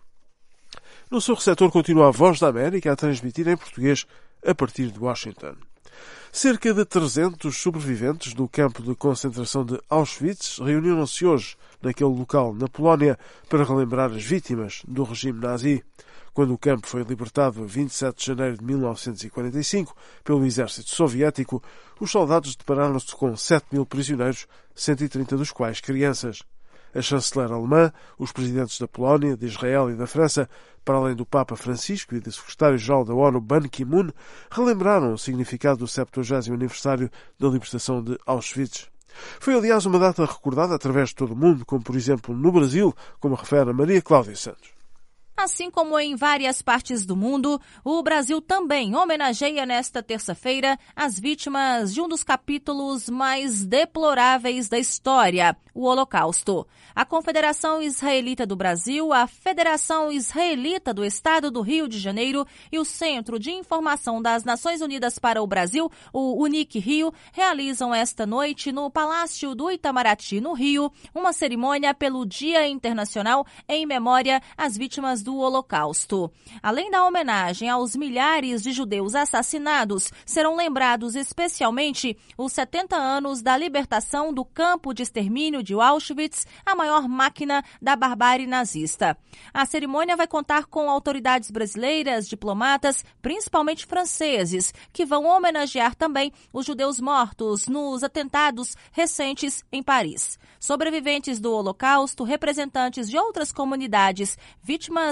No seu receptor continua a Voz da América a transmitir em português a partir de Washington. Cerca de 300 sobreviventes do campo de concentração de Auschwitz reuniram-se hoje naquele local na Polónia para relembrar as vítimas do regime nazi. Quando o campo foi libertado a 27 de janeiro de 1945 pelo exército soviético, os soldados depararam-se com 7.000 prisioneiros, 130 dos quais crianças. A chanceler alemã, os presidentes da Polónia, de Israel e da França, para além do Papa Francisco e do secretário-geral da ONU, Ban Ki-moon, relembraram o significado do 70º aniversário da libertação de Auschwitz. Foi, aliás, uma data recordada através de todo o mundo, como, por exemplo, no Brasil, como refere a Maria Cláudia Santos. Assim como em várias partes do mundo, o Brasil também homenageia nesta terça-feira as vítimas de um dos capítulos mais deploráveis da história, o Holocausto. A Confederação Israelita do Brasil, a Federação Israelita do Estado do Rio de Janeiro e o Centro de Informação das Nações Unidas para o Brasil, o UNIC Rio, realizam esta noite no Palácio do Itamaraty, no Rio, uma cerimônia pelo Dia Internacional em memória às vítimas do Holocausto. Além da homenagem aos milhares de judeus assassinados, serão lembrados especialmente os 70 anos da libertação do campo de extermínio de Auschwitz, a maior máquina da barbárie nazista. A cerimônia vai contar com autoridades brasileiras, diplomatas, principalmente franceses, que vão homenagear também os judeus mortos nos atentados recentes em Paris. Sobreviventes do Holocausto, representantes de outras comunidades, vítimas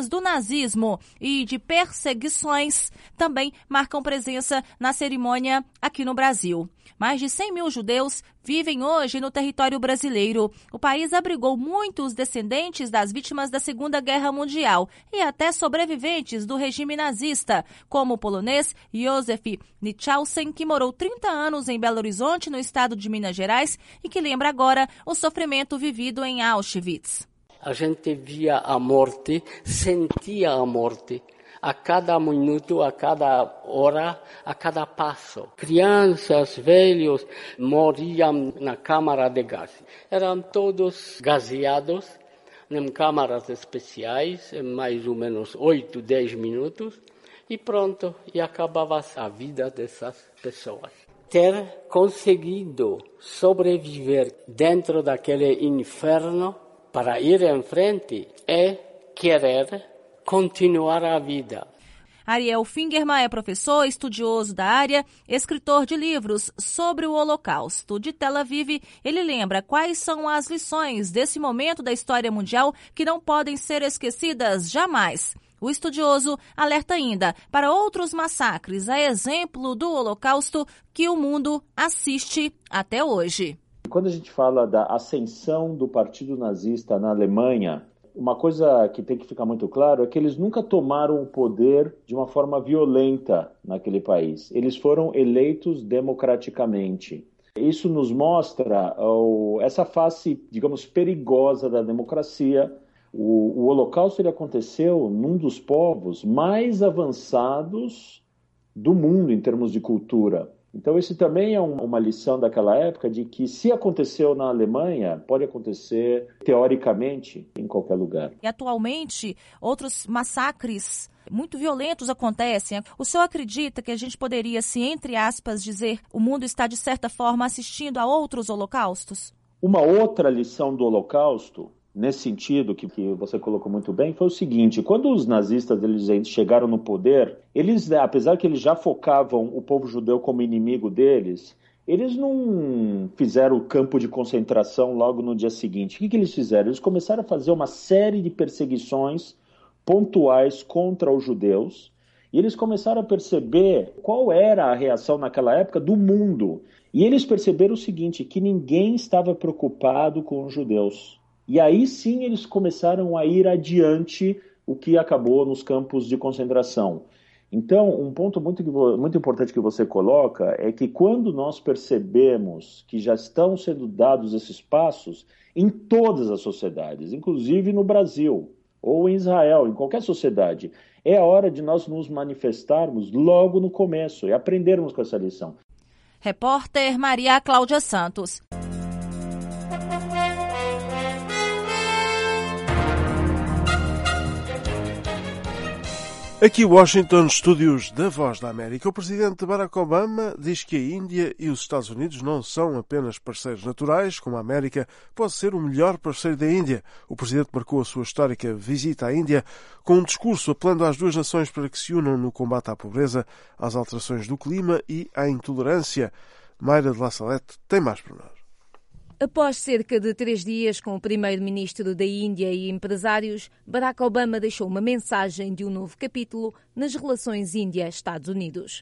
vítimas do nazismo e de perseguições também marcam presença na cerimônia aqui no Brasil. Mais de 100 mil judeus vivem hoje no território brasileiro. O país abrigou muitos descendentes das vítimas da Segunda Guerra Mundial e até sobreviventes do regime nazista, como o polonês Józef Nichalsen, que morou 30 anos em Belo Horizonte, no estado de Minas Gerais, e que lembra agora o sofrimento vivido em Auschwitz. A gente via a morte, sentia a morte. A cada minuto, a cada hora, a cada passo. Crianças, velhos, morriam na câmara de gás. Eram todos gaseados em câmaras especiais, em mais ou menos 8, 10 minutos, e pronto, e acabava a vida dessas pessoas. Ter conseguido sobreviver dentro daquele inferno para ir em frente é querer continuar a vida. Ariel Fingerman é professor, estudioso da área, escritor de livros sobre o Holocausto. De Tel Aviv, ele lembra quais são as lições desse momento da história mundial que não podem ser esquecidas jamais. O estudioso alerta ainda para outros massacres, a exemplo do Holocausto, que o mundo assiste até hoje. Quando a gente fala da ascensão do Partido Nazista na Alemanha, uma coisa que tem que ficar muito claro é que eles nunca tomaram o poder de uma forma violenta naquele país. Eles foram eleitos democraticamente. Isso nos mostra essa face, digamos, perigosa da democracia. O Holocausto ele aconteceu num dos povos mais avançados do mundo em termos de cultura. Então, esse também é uma lição daquela época de que, se aconteceu na Alemanha, pode acontecer, teoricamente, em qualquer lugar. E, atualmente, outros massacres muito violentos acontecem. O senhor acredita que a gente poderia, se entre aspas, dizer o mundo está, de certa forma, assistindo a outros holocaustos? Uma outra lição do Holocausto, nesse sentido, que você colocou muito bem, foi o seguinte: quando os nazistas eles chegaram no poder, eles, apesar que eles já focavam o povo judeu como inimigo deles, eles não fizeram o campo de concentração logo no dia seguinte. O que eles fizeram? Eles começaram a fazer uma série de perseguições pontuais contra os judeus, e eles começaram a perceber qual era a reação naquela época do mundo. E eles perceberam o seguinte, que ninguém estava preocupado com os judeus. E aí sim eles começaram a ir adiante, o que acabou nos campos de concentração. Então, um ponto muito importante que você coloca é que quando nós percebemos que já estão sendo dados esses passos em todas as sociedades, inclusive no Brasil ou em Israel, em qualquer sociedade, é a hora de nós nos manifestarmos logo no começo e aprendermos com essa lição. Repórter Maria Cláudia Santos. Aqui Washington, estúdios da Voz da América. O presidente Barack Obama diz que a Índia e os Estados Unidos não são apenas parceiros naturais, como a América pode ser o melhor parceiro da Índia. O presidente marcou a sua histórica visita à Índia com um discurso apelando às duas nações para que se unam no combate à pobreza, às alterações do clima e à intolerância. Mayra de La Salette tem mais para nós. Após cerca de 3 dias com o primeiro-ministro da Índia e empresários, Barack Obama deixou uma mensagem de um novo capítulo nas relações Índia-Estados Unidos.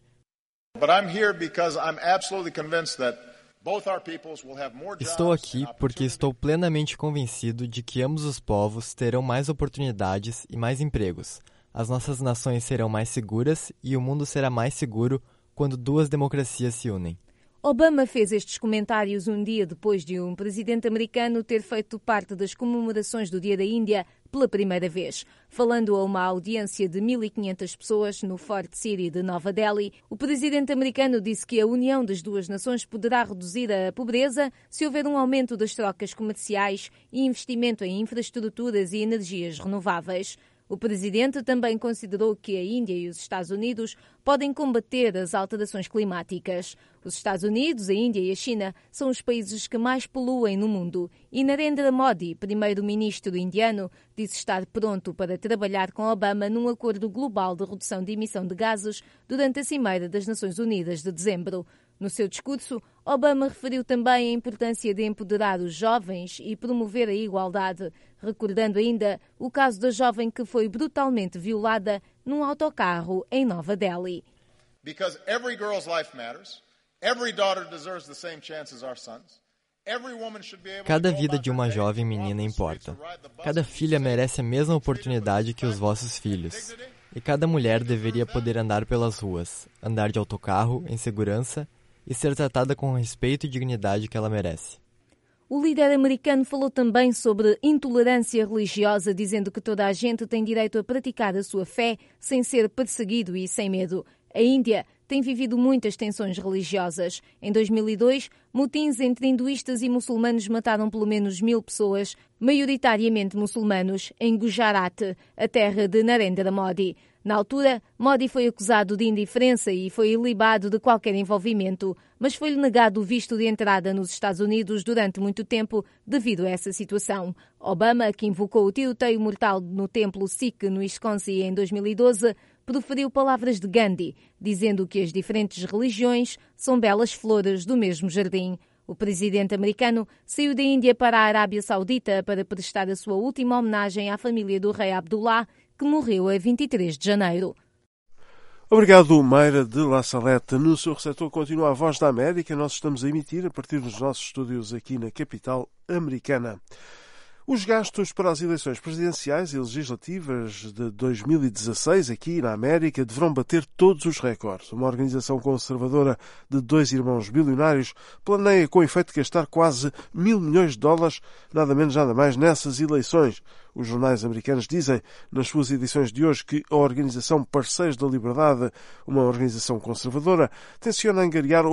Estou aqui porque estou plenamente convencido de que ambos os povos terão mais oportunidades e mais empregos. As nossas nações serão mais seguras e o mundo será mais seguro quando duas democracias se unem. Obama fez estes comentários um dia depois de um presidente americano ter feito parte das comemorações do Dia da Índia pela primeira vez. Falando a uma audiência de 1.500 pessoas no Fort City de Nova Delhi, o presidente americano disse que a união das duas nações poderá reduzir a pobreza se houver um aumento das trocas comerciais e investimento em infraestruturas e energias renováveis. O presidente também considerou que a Índia e os Estados Unidos podem combater as alterações climáticas. Os Estados Unidos, a Índia e a China são os países que mais poluem no mundo e Narendra Modi, primeiro-ministro indiano, disse estar pronto para trabalhar com Obama num acordo global de redução de emissão de gases durante a Cimeira das Nações Unidas de dezembro. No seu discurso, Obama referiu também a importância de empoderar os jovens e promover a igualdade, recordando ainda o caso da jovem que foi brutalmente violada num autocarro em Nova Delhi. Because every girl's life matters. Every daughter deserves the same chance as our sons. Cada vida de uma jovem menina importa. Cada filha merece a mesma oportunidade que os vossos filhos. E cada mulher deveria poder andar pelas ruas, andar de autocarro, em segurança, e ser tratada com o respeito e dignidade que ela merece. O líder americano falou também sobre intolerância religiosa, dizendo que toda a gente tem direito a praticar a sua fé sem ser perseguido e sem medo. A Índia tem vivido muitas tensões religiosas. Em 2002, motins entre hinduístas e muçulmanos mataram pelo menos 1000 pessoas, maioritariamente muçulmanos, em Gujarat, a terra de Narendra Modi. Na altura, Modi foi acusado de indiferença e foi ilibado de qualquer envolvimento, mas foi-lhe negado o visto de entrada nos Estados Unidos durante muito tempo devido a essa situação. Obama, que invocou o tiroteio mortal no templo Sikh no Wisconsin em 2012, proferiu palavras de Gandhi, dizendo que as diferentes religiões são belas flores do mesmo jardim. O presidente americano saiu da Índia para a Arábia Saudita para prestar a sua última homenagem à família do rei Abdullah, que morreu a 23 de janeiro. Obrigado, Mayra de La Salette. No seu receptor continua a Voz da América. Nós estamos a emitir a partir dos nossos estúdios aqui na capital americana. Os gastos para as eleições presidenciais e legislativas de 2016 aqui na América deverão bater todos os recordes. Uma organização conservadora de 2 irmãos bilionários planeia com efeito gastar quase $1.000 milhões, nada menos nada mais, nessas eleições. Os jornais americanos dizem nas suas edições de hoje que a organização Parceiros da Liberdade, uma organização conservadora, tenciona angariar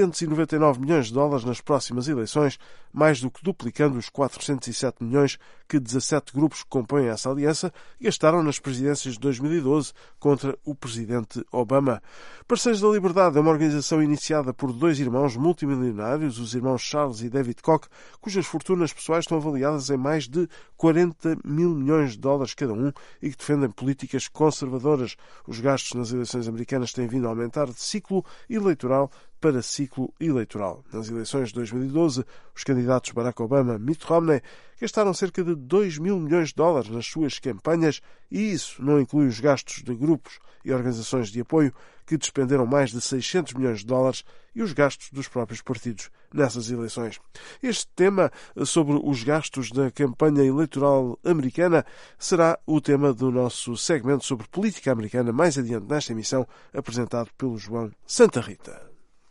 $899 milhões nas próximas eleições, mais do que duplicando os 407 milhões que 17 grupos que compõem essa aliança gastaram nas presidências de 2012 contra o presidente Obama. Parceiros da Liberdade é uma organização iniciada por 2 irmãos multimilionários, os irmãos Charles e David Koch, cujas fortunas pessoais estão avaliadas em mais de $40 mil milhões cada um e que defendem políticas conservadoras. Os gastos nas eleições americanas têm vindo a aumentar de ciclo eleitoral para ciclo eleitoral. Nas eleições de 2012, os candidatos Barack Obama e Mitt Romney gastaram cerca de $2 mil milhões nas suas campanhas e isso não inclui os gastos de grupos e organizações de apoio que despenderam mais de $600 milhões e os gastos dos próprios partidos nessas eleições. Este tema sobre os gastos da campanha eleitoral americana será o tema do nosso segmento sobre política americana mais adiante nesta emissão, apresentado pelo João Santa Rita.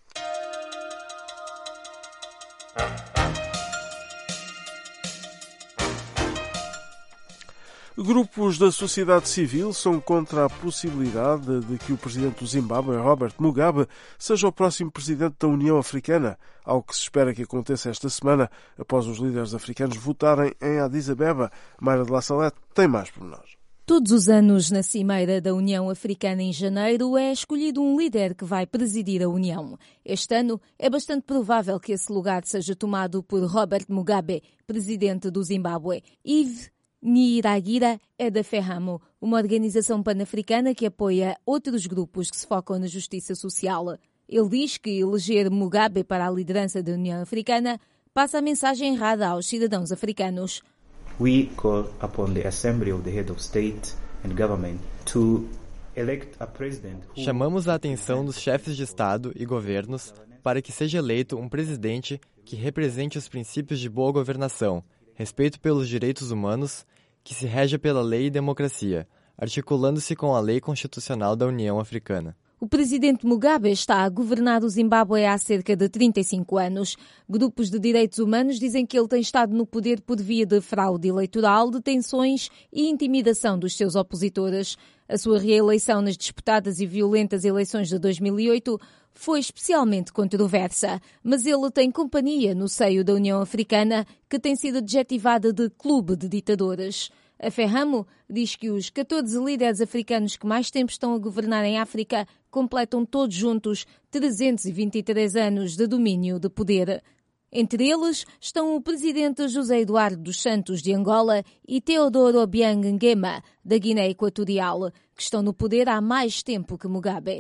Grupos da sociedade civil são contra a possibilidade de que o presidente do Zimbábue, Robert Mugabe, seja o próximo presidente da União Africana, algo que se espera que aconteça esta semana, após os líderes africanos votarem em Addis Abeba. Mayra de La Salette tem mais pormenores. Todos os anos, na Cimeira da União Africana em janeiro, é escolhido um líder que vai presidir a União. Este ano, é bastante provável que esse lugar seja tomado por Robert Mugabe, presidente do Zimbábue. Niragira é da FEHAMO, uma organização pan-africana que apoia outros grupos que se focam na justiça social. Ele diz que eleger Mugabe para a liderança da União Africana passa a mensagem errada aos cidadãos africanos. We call upon the Assembly of the Head of State and Government to elect a president who... Chamamos a atenção dos chefes de Estado e governos para que seja eleito um presidente que represente os princípios de boa governação, respeito pelos direitos humanos, que se reja pela lei e democracia, articulando-se com a lei constitucional da União Africana. O presidente Mugabe está a governar o Zimbábue há cerca de 35 anos. Grupos de direitos humanos dizem que ele tem estado no poder por via de fraude eleitoral, detenções e intimidação dos seus opositores. A sua reeleição nas disputadas e violentas eleições de 2008 foi especialmente controversa, mas ele tem companhia no seio da União Africana, que tem sido adjetivada de clube de ditadores. A FEHAMO diz que os 14 líderes africanos que mais tempo estão a governar em África completam todos juntos 323 anos de domínio de poder. Entre eles estão o presidente José Eduardo dos Santos, de Angola, e Teodoro Obiang Nguema, da Guiné Equatorial, que estão no poder há mais tempo que Mugabe.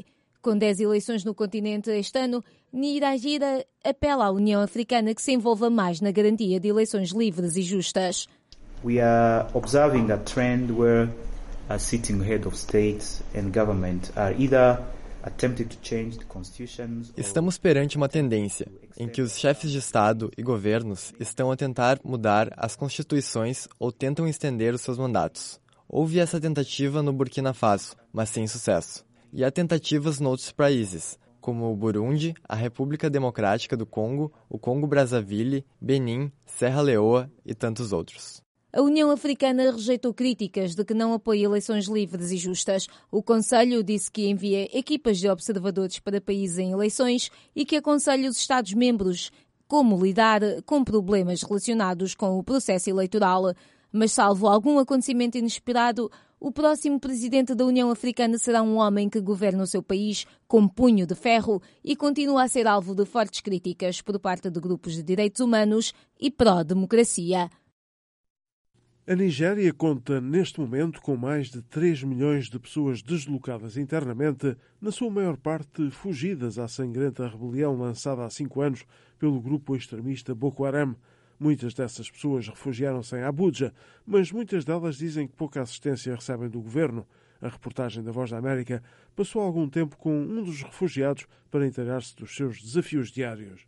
Com 10 eleições no continente este ano, Nirajira apela à União Africana que se envolva mais na garantia de eleições livres e justas. We are observing a trend where sitting head of states and government are either attempting to change the constitutions. Estamos perante uma tendência em que os chefes de Estado e governos estão a tentar mudar as constituições ou tentam estender os seus mandatos. Houve essa tentativa no Burkina Faso, mas sem sucesso. E há tentativas noutros países, como o Burundi, a República Democrática do Congo, o Congo-Brazzaville, Benin, Serra Leoa e tantos outros. A União Africana rejeitou críticas de que não apoia eleições livres e justas. O Conselho disse que envia equipas de observadores para países em eleições e que aconselha os Estados-membros como lidar com problemas relacionados com o processo eleitoral. Mas, salvo algum acontecimento inesperado, o próximo presidente da União Africana será um homem que governa o seu país com punho de ferro e continua a ser alvo de fortes críticas por parte de grupos de direitos humanos e pró-democracia. A Nigéria conta neste momento com mais de 3 milhões de pessoas deslocadas internamente, na sua maior parte fugidas à sangrenta rebelião lançada há 5 anos pelo grupo extremista Boko Haram. Muitas dessas pessoas refugiaram-se em Abuja, mas muitas delas dizem que pouca assistência recebem do governo. A reportagem da Voz da América passou algum tempo com um dos refugiados para inteirar-se dos seus desafios diários.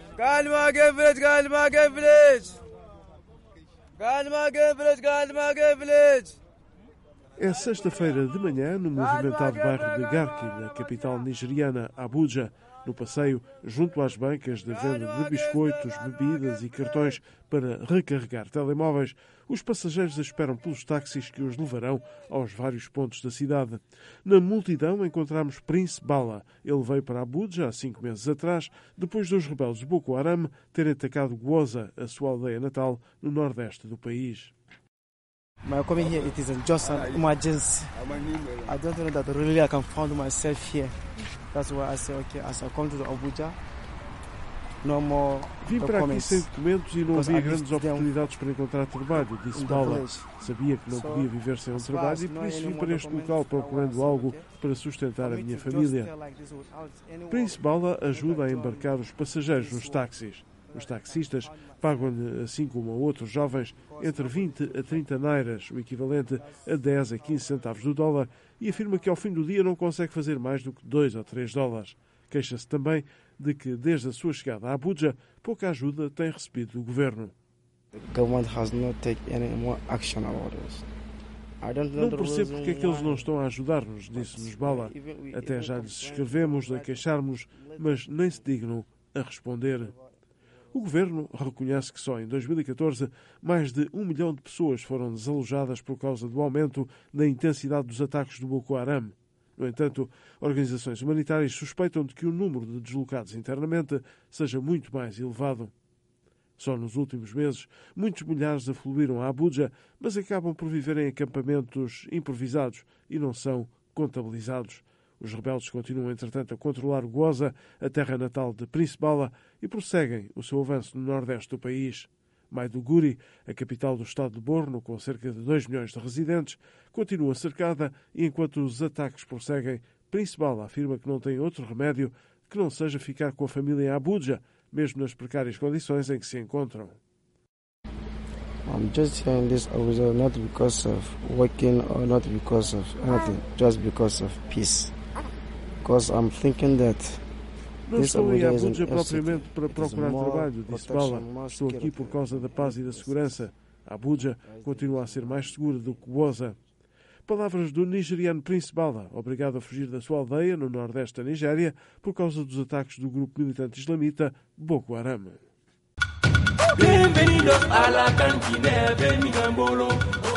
É sexta-feira de manhã no movimentado bairro de Garki, na capital nigeriana Abuja. No passeio, junto às bancas de venda de biscoitos, bebidas e cartões para recarregar telemóveis, os passageiros esperam pelos táxis que os levarão aos vários pontos da cidade. Na multidão encontramos Prince Bala. Ele veio para Abuja há 5 meses atrás, depois dos rebeldes de Boko Haram terem atacado Gwoza, a sua aldeia natal, no nordeste do país. My coming here, it is just an emergency. I don't know that really I can find myself here. That's why I say, okay, as I come to Abuja, no more. Vim para aqui sem documentos e não havia grandes oportunidades para encontrar trabalho, disse Bala. Sabia que não podia viver sem um trabalho e por isso vim para este local procurando algo para sustentar a minha família. Prince Bala ajuda a embarcar os passageiros nos táxis. Os taxistas pagam-lhe, assim como a outros jovens, entre 20 a 30 nairas, o equivalente a 10 a 15 centavos do dólar, e afirma que ao fim do dia não consegue fazer mais do que 2 ou 3 dólares. Queixa-se também de que, desde a sua chegada a Abuja, pouca ajuda tem recebido do governo. Não percebo porque é que eles não estão a ajudar-nos, disse-nos Bala. Até já lhes escrevemos a queixar-nos, mas nem se dignam a responder. O governo reconhece que só em 2014 mais de 1 milhão de pessoas foram desalojadas por causa do aumento da intensidade dos ataques do Boko Haram. No entanto, organizações humanitárias suspeitam de que o número de deslocados internamente seja muito mais elevado. Só nos últimos meses, muitos milhares afluíram a Abuja, mas acabam por viver em acampamentos improvisados e não são contabilizados. Os rebeldes continuam, entretanto, a controlar Gwoza, a terra natal de Prince Bala, e prosseguem o seu avanço no nordeste do país. Maiduguri, a capital do estado de Borno, com cerca de 2 milhões de residentes, continua cercada e, enquanto os ataques prosseguem, Prince Bala afirma que não tem outro remédio que não seja ficar com a família em Abuja, mesmo nas precárias condições em que se encontram. I'm just saying this Abuja not because of working or not because of anything, just because of peace. Because I'm thinking that não estou em Abuja propriamente para procurar trabalho, disse Bala. Estou aqui por causa da paz e da segurança. Abuja continua a ser mais segura do que Gwoza. Palavras do nigeriano Prince Bala, obrigado a fugir da sua aldeia no nordeste da Nigéria por causa dos ataques do grupo militante islamita Boko Haram. Bienvenidos a la cantina de Minambolo.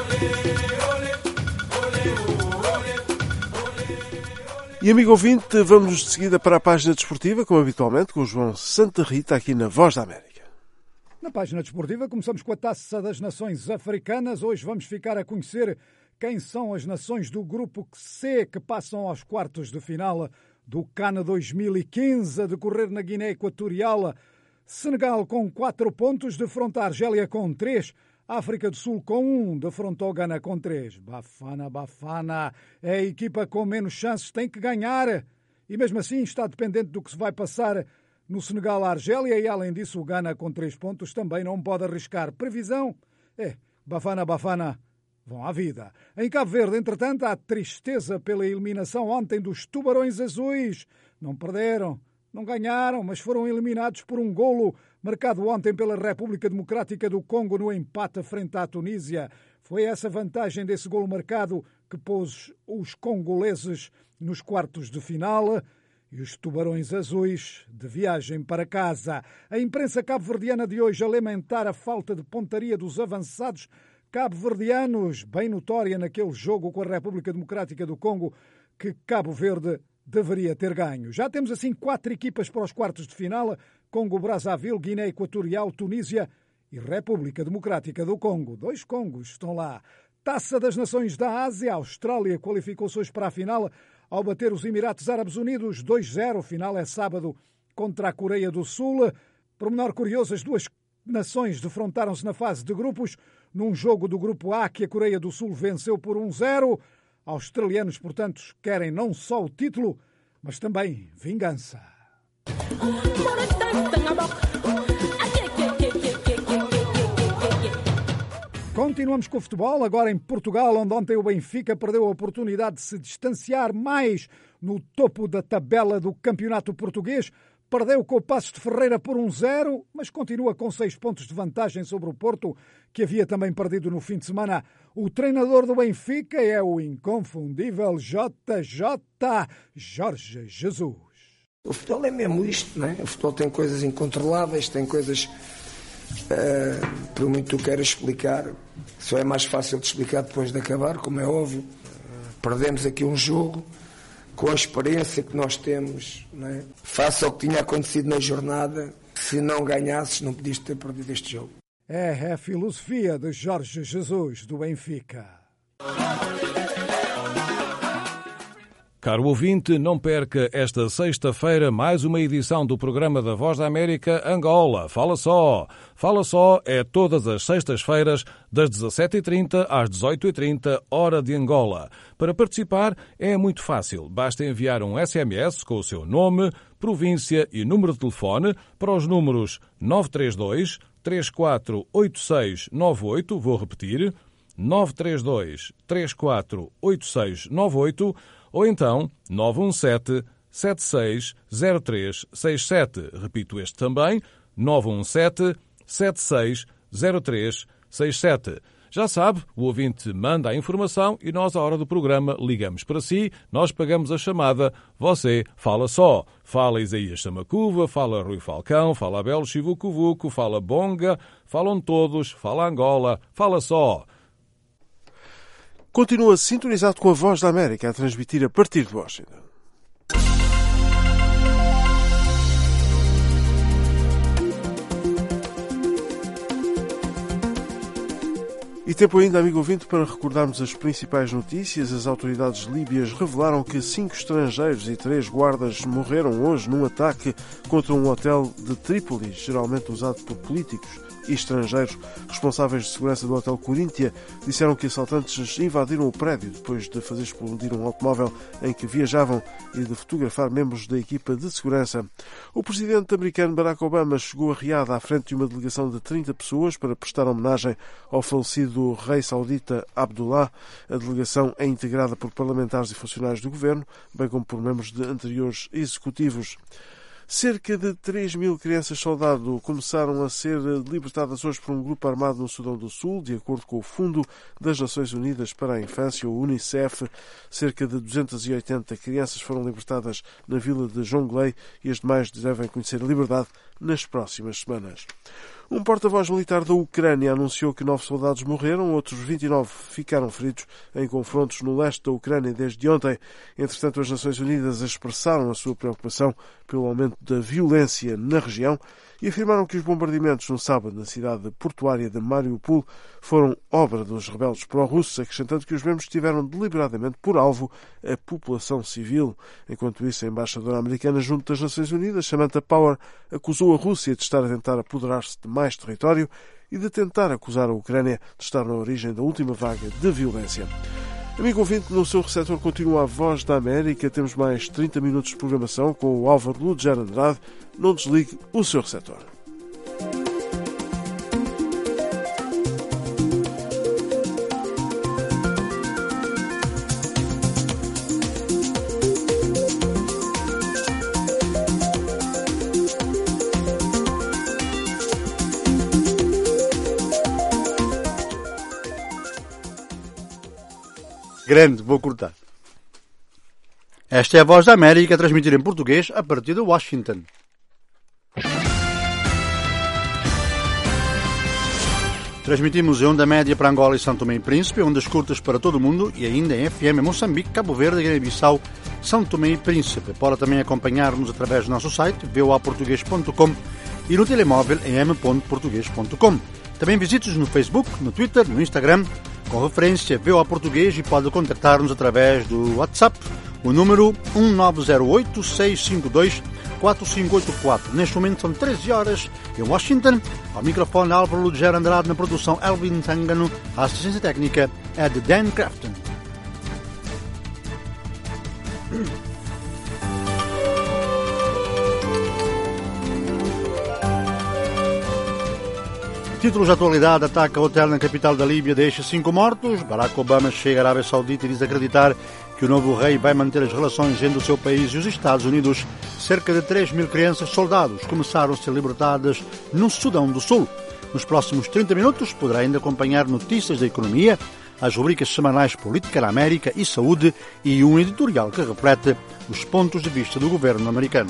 E amigo ouvinte, vamos de seguida para a página desportiva, como habitualmente, com o João Santa Rita aqui na Voz da América. Na página desportiva começamos com a Taça das Nações Africanas. Hoje vamos ficar a conhecer quem são as nações do grupo C que passam aos quartos de final do CAN 2015 a decorrer na Guiné Equatorial. Senegal com 4 pontos, defronta a Argélia com 3, África do Sul com 1, defrontou Gana com 3. Bafana, é a equipa com menos chances, tem que ganhar. e mesmo assim está dependente do que se vai passar no Senegal à Argélia e, além disso, o Ghana com 3 pontos também não pode arriscar. Previsão? Bafana, vão à vida. Em Cabo Verde, entretanto, há tristeza pela eliminação ontem dos Tubarões Azuis. Não perderam, não ganharam, mas foram eliminados por um golo marcado ontem pela República Democrática do Congo no empate frente à Tunísia. Foi essa vantagem desse golo marcado que pôs os congoleses nos quartos de final e os Tubarões Azuis de viagem para casa. A imprensa cabo-verdiana de hoje a lamentar a falta de pontaria dos avançados cabo-verdianos, bem notória naquele jogo com a República Democrática do Congo que Cabo Verde deveria ter ganho. Já temos assim 4 equipas para os quartos de final: Congo-Brazzaville, Guiné Equatorial, Tunísia e República Democrática do Congo. 2 Congos estão lá. Taça das Nações da Ásia, a Austrália qualificou-se hoje para a final ao bater os Emirados Árabes Unidos 2-0. O final é sábado contra a Coreia do Sul. Por menor curioso, as 2 nações defrontaram-se na fase de grupos num jogo do Grupo A que a Coreia do Sul venceu por 1-0. Australianos, portanto, querem não só o título, mas também vingança. Continuamos com o futebol, agora em Portugal, onde ontem o Benfica perdeu a oportunidade de se distanciar mais no topo da tabela do campeonato português. Perdeu com o Passos de Ferreira por 1-0, mas continua com 6 pontos de vantagem sobre o Porto, que havia também perdido no fim de semana. O treinador do Benfica é o inconfundível JJ, Jorge Jesus. O futebol é mesmo isto, não é? O futebol tem coisas incontroláveis, tem coisas, por muito que tu queiras explicar, só é mais fácil de explicar depois de acabar, como é óbvio. Perdemos aqui um jogo com a experiência que nós temos, não é? Face ao que tinha acontecido na jornada, se não ganhasses, não podias ter perdido este jogo. É a filosofia de Jorge Jesus, do Benfica. Caro ouvinte, não perca esta sexta-feira mais uma edição do programa da Voz da América Angola. Fala só! Fala só é todas as sextas-feiras, das 17h30 às 18h30, hora de Angola. Para participar é muito fácil. Basta enviar um SMS com o seu nome, província e número de telefone para os números 932 348698, vou repetir, 932 348698, ou então 917 760367. Repito este também, 917 760367. Já sabe, o ouvinte manda a informação e nós, à hora do programa, ligamos para si, nós pagamos a chamada, você fala só. Fala Isaías Samacuva, fala Rui Falcão, fala Abel Chivucovuco, fala Bonga, falam todos, fala Angola, fala só. Continua sintonizado com a Voz da América a transmitir a partir de Washington. E tempo ainda, amigo ouvinte, para recordarmos as principais notícias. As autoridades líbias revelaram que 5 estrangeiros e 3 guardas morreram hoje num ataque contra um hotel de Trípoli, geralmente usado por políticos e estrangeiros. Responsáveis de segurança do Hotel Coríntia disseram que assaltantes invadiram o prédio depois de fazer explodir um automóvel em que viajavam e de fotografar membros da equipa de segurança. O presidente americano Barack Obama chegou a Riad à frente de uma delegação de 30 pessoas para prestar homenagem ao falecido rei saudita Abdullah. A delegação é integrada por parlamentares e funcionários do governo, bem como por membros de anteriores executivos. Cerca de 3.000 crianças-soldado começaram a ser libertadas hoje por um grupo armado no Sudão do Sul, de acordo com o Fundo das Nações Unidas para a Infância, o UNICEF. Cerca de 280 crianças foram libertadas na vila de Jonglei e as demais devem conhecer a liberdade nas próximas semanas. Um porta-voz militar da Ucrânia anunciou que 9 soldados morreram, outros 29 ficaram feridos em confrontos no leste da Ucrânia desde ontem. Entretanto, as Nações Unidas expressaram a sua preocupação pelo aumento da violência na região e afirmaram que os bombardeamentos no sábado na cidade portuária de Mariupol foram obra dos rebeldes pró-russos, acrescentando que os mesmos tiveram deliberadamente por alvo a população civil. Enquanto isso, a embaixadora americana junto das Nações Unidas, Samantha Power, acusou a Rússia de estar a tentar apoderar-se de mais território e de tentar acusar a Ucrânia de estar na origem da última vaga de violência. Amigo ouvinte, no seu receptor continua a Voz da América. Temos mais 30 minutos de programação com o Álvaro Lujar Andrade. Não desligue o seu receptor. Grande, vou cortar. Esta é a Voz da América a transmitir em português a partir de Washington. Transmitimos em onda média para Angola e São Tomé e Príncipe, ondas curtas para todo o mundo e ainda em FM em Moçambique, Cabo Verde, Guiné-Bissau, São Tomé e Príncipe. Pode também acompanhar-nos através do nosso site voaportugues.com e no telemóvel em m.portugues.com. Também visite-nos no Facebook, no Twitter, no Instagram, com referência VOA Português, e pode contactar-nos através do WhatsApp, o número 1908-652-4584. Neste momento são 13 horas em Washington. Ao microfone Álvaro Lujar Andrade, na produção Elvin Tangano, a assistência técnica é de Dan Crafton. Títulos de atualidade: ataque a hotel na capital da Líbia deixa 5 mortos. Barack Obama chega à Arábia Saudita e diz acreditar que o novo rei vai manter as relações entre o seu país e os Estados Unidos. Cerca de 3 mil crianças soldados começaram a ser libertadas no Sudão do Sul. Nos próximos 30 minutos poderá ainda acompanhar notícias da economia, as rubricas semanais Política na América e Saúde e um editorial que reflete os pontos de vista do governo americano.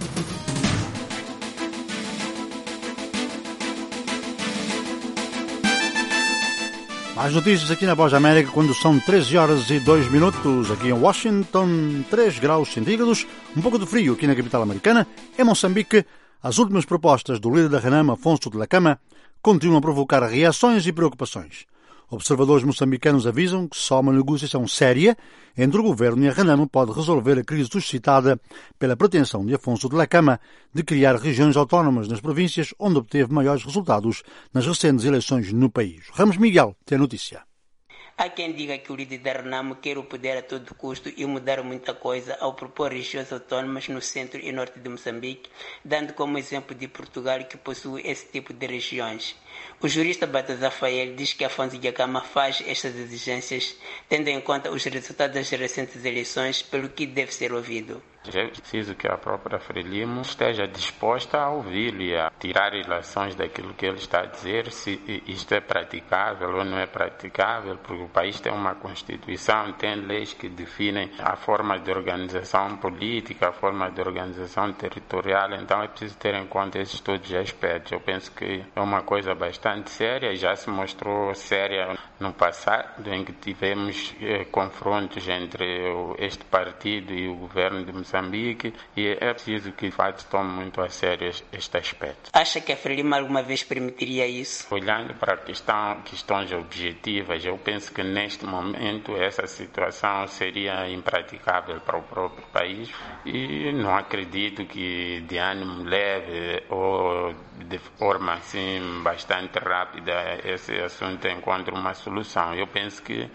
Mais notícias aqui na Voz da América quando são 13 horas e 2 minutos. Aqui em Washington, 3 graus centígrados, um pouco de frio aqui na capital americana. Em Moçambique, as últimas propostas do líder da Renamo, Afonso Dhlakama, continuam a provocar reações e preocupações. Observadores moçambicanos avisam que só uma negociação séria entre o governo e a Renamo pode resolver a crise suscitada pela pretensão de Afonso Dhlakama de criar regiões autónomas nas províncias onde obteve maiores resultados nas recentes eleições no país. Ramos Miguel tem a notícia. Há quem diga que o líder da Renamo quer o poder a todo custo e mudar muita coisa ao propor regiões autónomas no centro e norte de Moçambique, dando como exemplo de Portugal, que possui esse tipo de regiões. O jurista Baltazar Fael diz que Afonso Dhlakama faz estas exigências tendo em conta os resultados das recentes eleições, pelo que deve ser ouvido. É preciso que a própria Frelimo esteja disposta a ouvi-lo e a tirar relações daquilo que ele está a dizer, se isto é praticável ou não é praticável, porque o país tem uma Constituição, tem leis que definem a forma de organização política, a forma de organização territorial, então é preciso ter em conta esses todos os aspectos. Eu penso que é uma coisa bastante séria, já se mostrou séria no passado, em que tivemos confrontos entre este partido e o governo de Moçambique, e é preciso que, de fato, tome muito a sério este aspecto. Acha que a Frelimo alguma vez permitiria isso? Olhando para questões objetivas, eu penso que neste momento essa situação seria impraticável para o próprio país e não acredito que de ânimo leve ou de forma assim bastante rápida esse assunto encontre uma solução. Eu penso que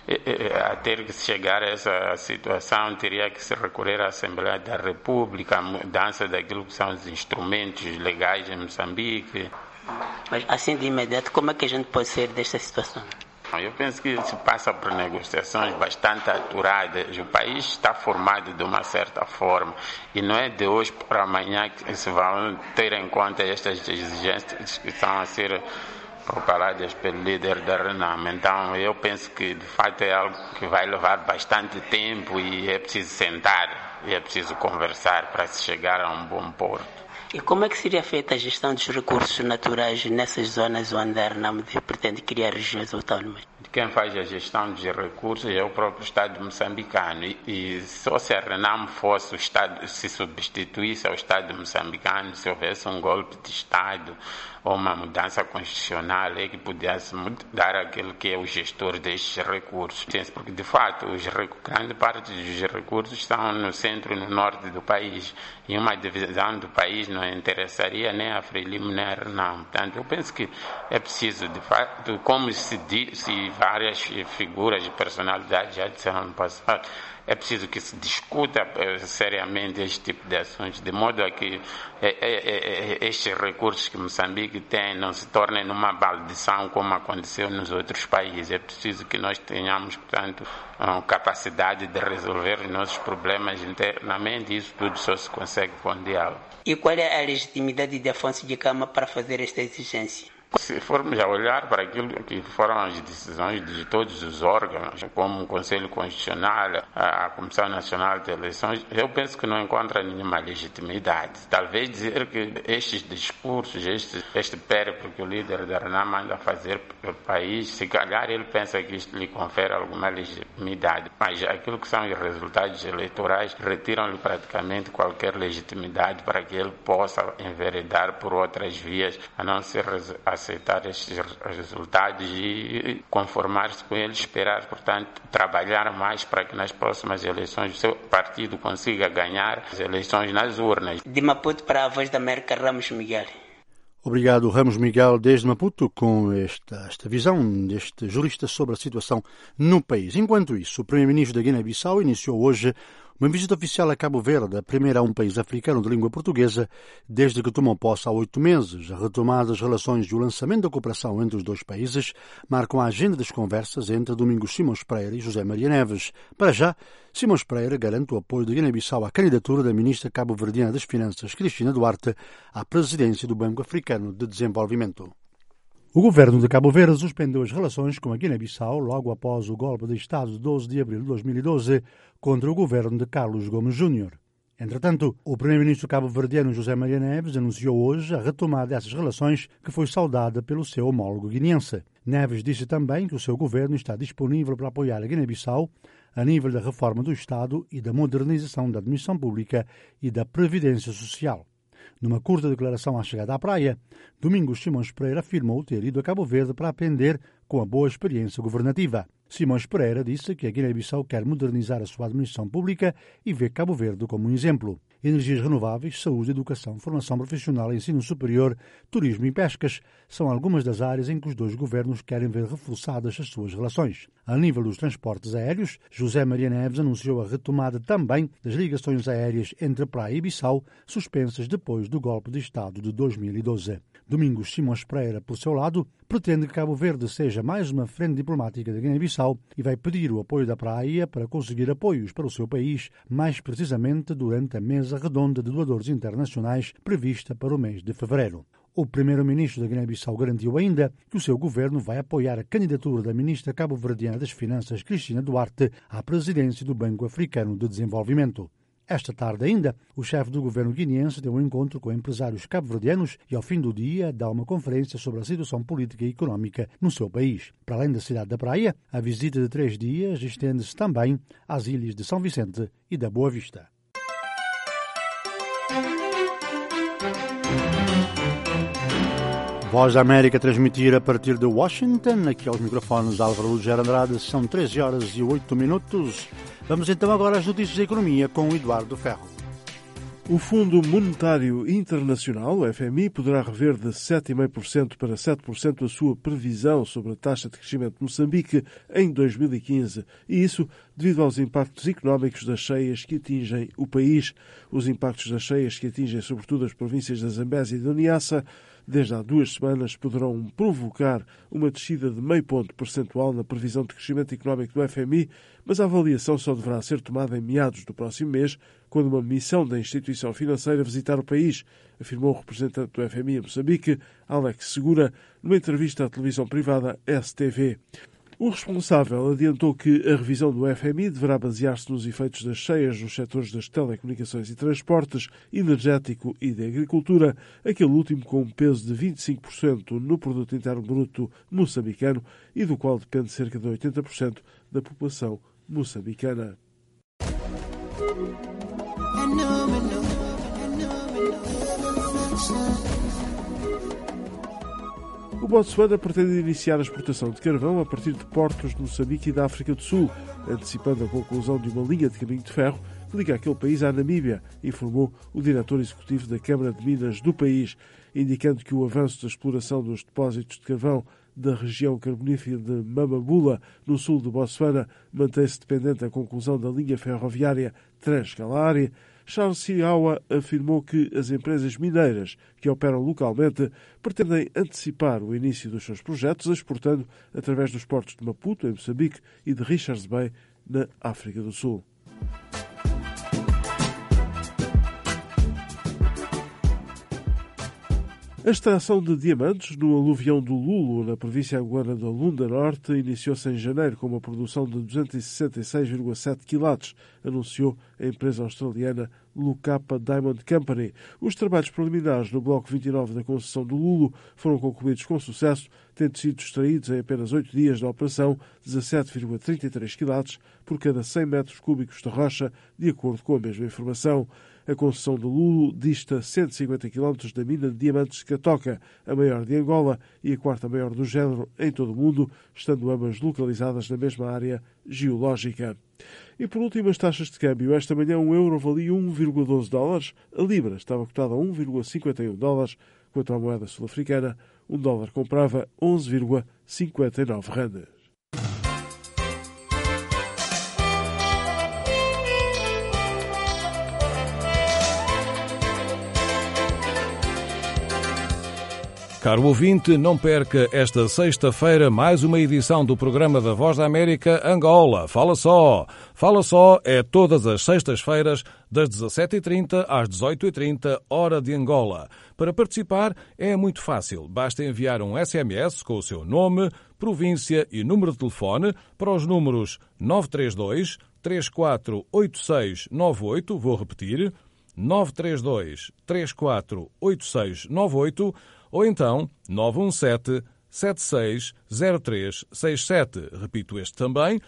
a ter que chegar a essa situação teria que se recorrer à Assembleia da República, a mudança daquilo que são os instrumentos legais em Moçambique. Mas assim de imediato, como é que a gente pode sair desta situação? Eu penso que se passa por negociações bastante aturadas. O país está formado de uma certa forma e não é de hoje para amanhã que se vão ter em conta estas exigências que estão a ser propaladas pelo líder da Renamo. Então eu penso que de fato é algo que vai levar bastante tempo e é preciso sentar e é preciso conversar para se chegar a um bom porto. E como é que seria feita a gestão dos recursos naturais nessas zonas onde a Renamo pretende criar regiões autónomas? Quem faz a gestão dos recursos é o próprio Estado moçambicano e só se a Renamo fosse o Estado, se substituísse ao Estado moçambicano, se houvesse um golpe de Estado ou uma mudança constitucional, é que pudesse mudar aquele que é o gestor destes recursos. Porque, de fato, grande parte dos recursos estão no centro e no norte do país e uma divisão do país não interessaria nem a Frelimo nem a Renamo. Portanto, eu penso que é preciso, de fato, como se e várias figuras e personalidades já disseram no passado. É preciso que se discuta seriamente este tipo de assuntos, de modo a que estes recursos que Moçambique tem não se tornem uma maldição como aconteceu nos outros países. É preciso que nós tenhamos, portanto, capacidade de resolver os nossos problemas internamente, e isso tudo só se consegue com diálogo. E qual é a legitimidade de Afonso Dhlakama para fazer esta exigência? Se formos a olhar para aquilo que foram as decisões de todos os órgãos, como o Conselho Constitucional, a Comissão Nacional de Eleições, eu penso que não encontra nenhuma legitimidade. Talvez dizer que estes discursos, este périplo que o líder da RENAM anda a fazer pelo país, se calhar ele pensa que isto lhe confere alguma legitimidade, mas aquilo que são os resultados eleitorais retiram-lhe praticamente qualquer legitimidade para que ele possa enveredar por outras vias, a não ser aceitar estes resultados e conformar-se com eles, esperar, portanto, trabalhar mais para que nas próximas eleições o seu partido consiga ganhar as eleições nas urnas. De Maputo para a Voz da América, Ramos Miguel. Obrigado, Ramos Miguel, desde Maputo, com esta visão deste jurista sobre a situação no país. Enquanto isso, o primeiro-ministro da Guiné-Bissau iniciou hoje uma visita oficial a Cabo Verde, a primeira a um país africano de língua portuguesa, desde que tomou posse há 8 meses. A retomada das relações e o lançamento da cooperação entre os dois países marcam a agenda das conversas entre Domingos Simões Pereira e José Maria Neves. Para já, Simões Pereira garante o apoio da Guiné-Bissau à candidatura da ministra cabo-verdiana das Finanças, Cristina Duarte, à presidência do Banco Africano de Desenvolvimento. O governo de Cabo Verde suspendeu as relações com a Guiné-Bissau logo após o golpe de Estado de 12 de abril de 2012 contra o governo de Carlos Gomes Júnior. Entretanto, o primeiro-ministro cabo-verdiano José Maria Neves anunciou hoje a retomada dessas relações, que foi saudada pelo seu homólogo guineense. Neves disse também que o seu governo está disponível para apoiar a Guiné-Bissau a nível da reforma do Estado e da modernização da administração pública e da previdência social. Numa curta declaração à chegada à praia, Domingos Simões Pereira afirmou ter ido a Cabo Verde para aprender com a boa experiência governativa. Simões Pereira disse que a Guiné-Bissau quer modernizar a sua administração pública e vê Cabo Verde como um exemplo. Energias renováveis, saúde, educação, formação profissional, ensino superior, turismo e pescas são algumas das áreas em que os dois governos querem ver reforçadas as suas relações. A nível dos transportes aéreos, José Maria Neves anunciou a retomada também das ligações aéreas entre Praia e Bissau, suspensas depois do golpe de Estado de 2012. Domingos Simões Pereira, por seu lado, pretende que Cabo Verde seja mais uma frente diplomática da Guiné-Bissau e vai pedir o apoio da Praia para conseguir apoios para o seu país, mais precisamente durante a mesa redonda de doadores internacionais prevista para o mês de fevereiro. O primeiro-ministro da Guiné-Bissau garantiu ainda que o seu governo vai apoiar a candidatura da ministra cabo-verdiana das Finanças, Cristina Duarte, à presidência do Banco Africano de Desenvolvimento. Esta tarde ainda, o chefe do governo guineense tem um encontro com empresários cabo-verdianos e, ao fim do dia, dá uma conferência sobre a situação política e económica no seu país. Para além da cidade da Praia, a visita de 3 dias estende-se também às ilhas de São Vicente e da Boa Vista. Voz da América transmitir a partir de Washington, aqui aos microfones Álvaro Lugero Andrade, são 13 horas e 8 minutos. Vamos então agora às notícias da economia com o Eduardo Ferro. O Fundo Monetário Internacional, o FMI, poderá rever de 7,5% para 7% a sua previsão sobre a taxa de crescimento de Moçambique em 2015, e isso devido aos impactos económicos das cheias que atingem o país. Os impactos das cheias que atingem sobretudo as províncias da Zambésia e da Niassa, desde há 2 semanas, poderão provocar uma descida de 0,5 ponto percentual na previsão de crescimento económico do FMI, mas a avaliação só deverá ser tomada em meados do próximo mês, quando uma missão da instituição financeira visitar o país, afirmou o representante do FMI em Moçambique, Alex Segura, numa entrevista à televisão privada STV. O responsável adiantou que a revisão do FMI deverá basear-se nos efeitos das cheias nos setores das telecomunicações e transportes, energético e da agricultura, aquele último com um peso de 25% no produto interno bruto moçambicano e do qual depende cerca de 80% da população moçambicana. O Botsuana pretende iniciar a exportação de carvão a partir de portos de Moçambique e da África do Sul, antecipando a conclusão de uma linha de caminho de ferro que liga aquele país à Namíbia, informou o diretor executivo da Câmara de Minas do país, indicando que o avanço da exploração dos depósitos de carvão da região carbonífera de Mamabula, no sul do Botsuana, mantém-se dependente da conclusão da linha ferroviária Trans-Kalahari. Charles Siawa afirmou que as empresas mineiras que operam localmente pretendem antecipar o início dos seus projetos, exportando através dos portos de Maputo, em Moçambique, e de Richards Bay, na África do Sul. A extração de diamantes no aluvião do Lulo, na província angolana da Lunda Norte, iniciou-se em janeiro com uma produção de 266,7 quilates, anunciou a empresa australiana Lucapa Diamond Company. Os trabalhos preliminares no bloco 29 da concessão do Lulo foram concluídos com sucesso, tendo sido extraídos em apenas 8 dias de operação 17,33 quilates por cada 100 metros cúbicos de rocha, de acordo com a mesma informação. A concessão do Lulo dista 150 km da mina de diamantes de Catoca, a maior de Angola e a quarta maior do género em todo o mundo, estando ambas localizadas na mesma área geológica. E por último, as taxas de câmbio. Esta manhã um euro valia 1,12 dólares, a libra estava cotada a 1,51 dólares, quanto à moeda sul-africana, um dólar comprava 11,59 randes. Caro ouvinte, não perca esta sexta-feira mais uma edição do programa da Voz da América Angola. Fala Só! Fala Só é todas as sextas-feiras, das 17h30 às 18h30, hora de Angola. Para participar é muito fácil. Basta enviar um SMS com o seu nome, província e número de telefone para os números 932 348698, vou repetir, 932 348698, ou então 917-760367. Repito este também,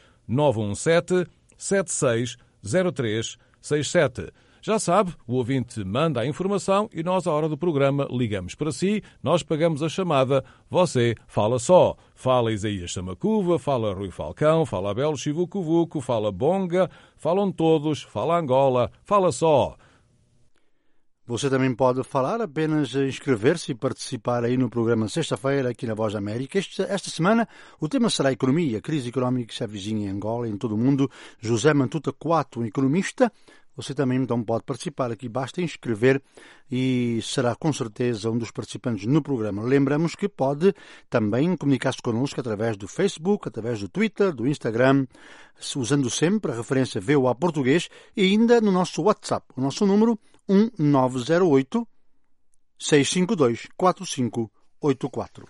917-760367. Já sabe, o ouvinte manda a informação e nós, à hora do programa, ligamos para si, nós pagamos a chamada, você fala só. Fala Isaías Samacuva, fala Rui Falcão, fala Abel Chivucuvuco, fala Bonga, falam todos, fala Angola, fala só. Você também pode falar, apenas inscrever-se e participar aí no programa sexta-feira aqui na Voz da América. Esta semana o tema será a economia, a crise económica que se avizinha em Angola e em todo o mundo. José Mantuta Coato, um economista. Você também então pode participar aqui, basta inscrever e será com certeza um dos participantes no programa. Lembramos que pode também comunicar-se connosco através do Facebook, através do Twitter, do Instagram, usando sempre a referência VOA Português e ainda no nosso WhatsApp. O nosso número 1908 652 4584.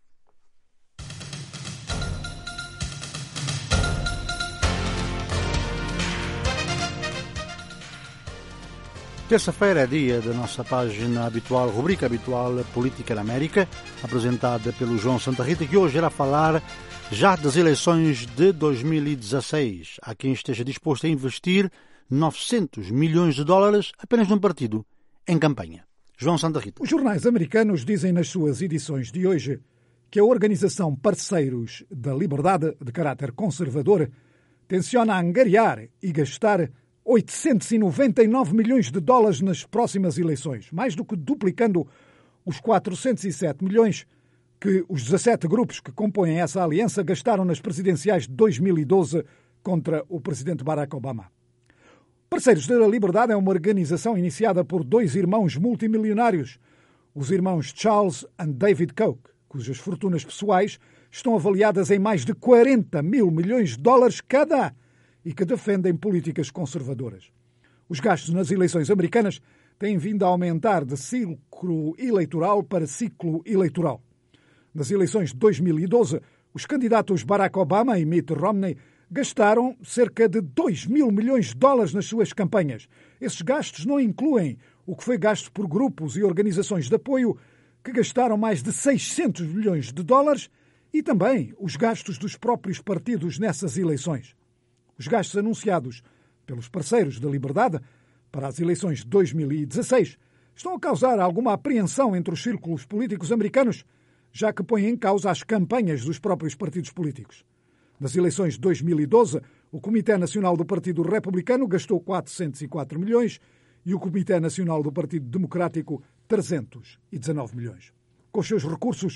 Terça-feira é dia da nossa página habitual, rubrica habitual Política na América, apresentada pelo João Santa Rita, que hoje irá falar já das eleições de 2016. Há quem esteja disposto a investir 900 milhões de dólares apenas num partido, em campanha. João Santa Rita. Os jornais americanos dizem nas suas edições de hoje que a organização Parceiros da Liberdade, de caráter conservador, tenciona angariar e gastar 899 milhões de dólares nas próximas eleições, mais do que duplicando os 407 milhões que os 17 grupos que compõem essa aliança gastaram nas presidenciais de 2012 contra o presidente Barack Obama. Parceiros da Liberdade é uma organização iniciada por dois irmãos multimilionários, os irmãos Charles e David Koch, cujas fortunas pessoais estão avaliadas em mais de 40 mil milhões de dólares cada e que defendem políticas conservadoras. Os gastos nas eleições americanas têm vindo a aumentar de ciclo eleitoral para ciclo eleitoral. Nas eleições de 2012, os candidatos Barack Obama e Mitt Romney gastaram cerca de 2 mil milhões de dólares nas suas campanhas. Esses gastos não incluem o que foi gasto por grupos e organizações de apoio que gastaram mais de 600 milhões de dólares e também os gastos dos próprios partidos nessas eleições. Os gastos anunciados pelos Parceiros da Liberdade para as eleições de 2016 estão a causar alguma apreensão entre os círculos políticos americanos, já que põem em causa as campanhas dos próprios partidos políticos. Nas eleições de 2012, o Comitê Nacional do Partido Republicano gastou 404 milhões e o Comitê Nacional do Partido Democrático 319 milhões. Com os seus recursos,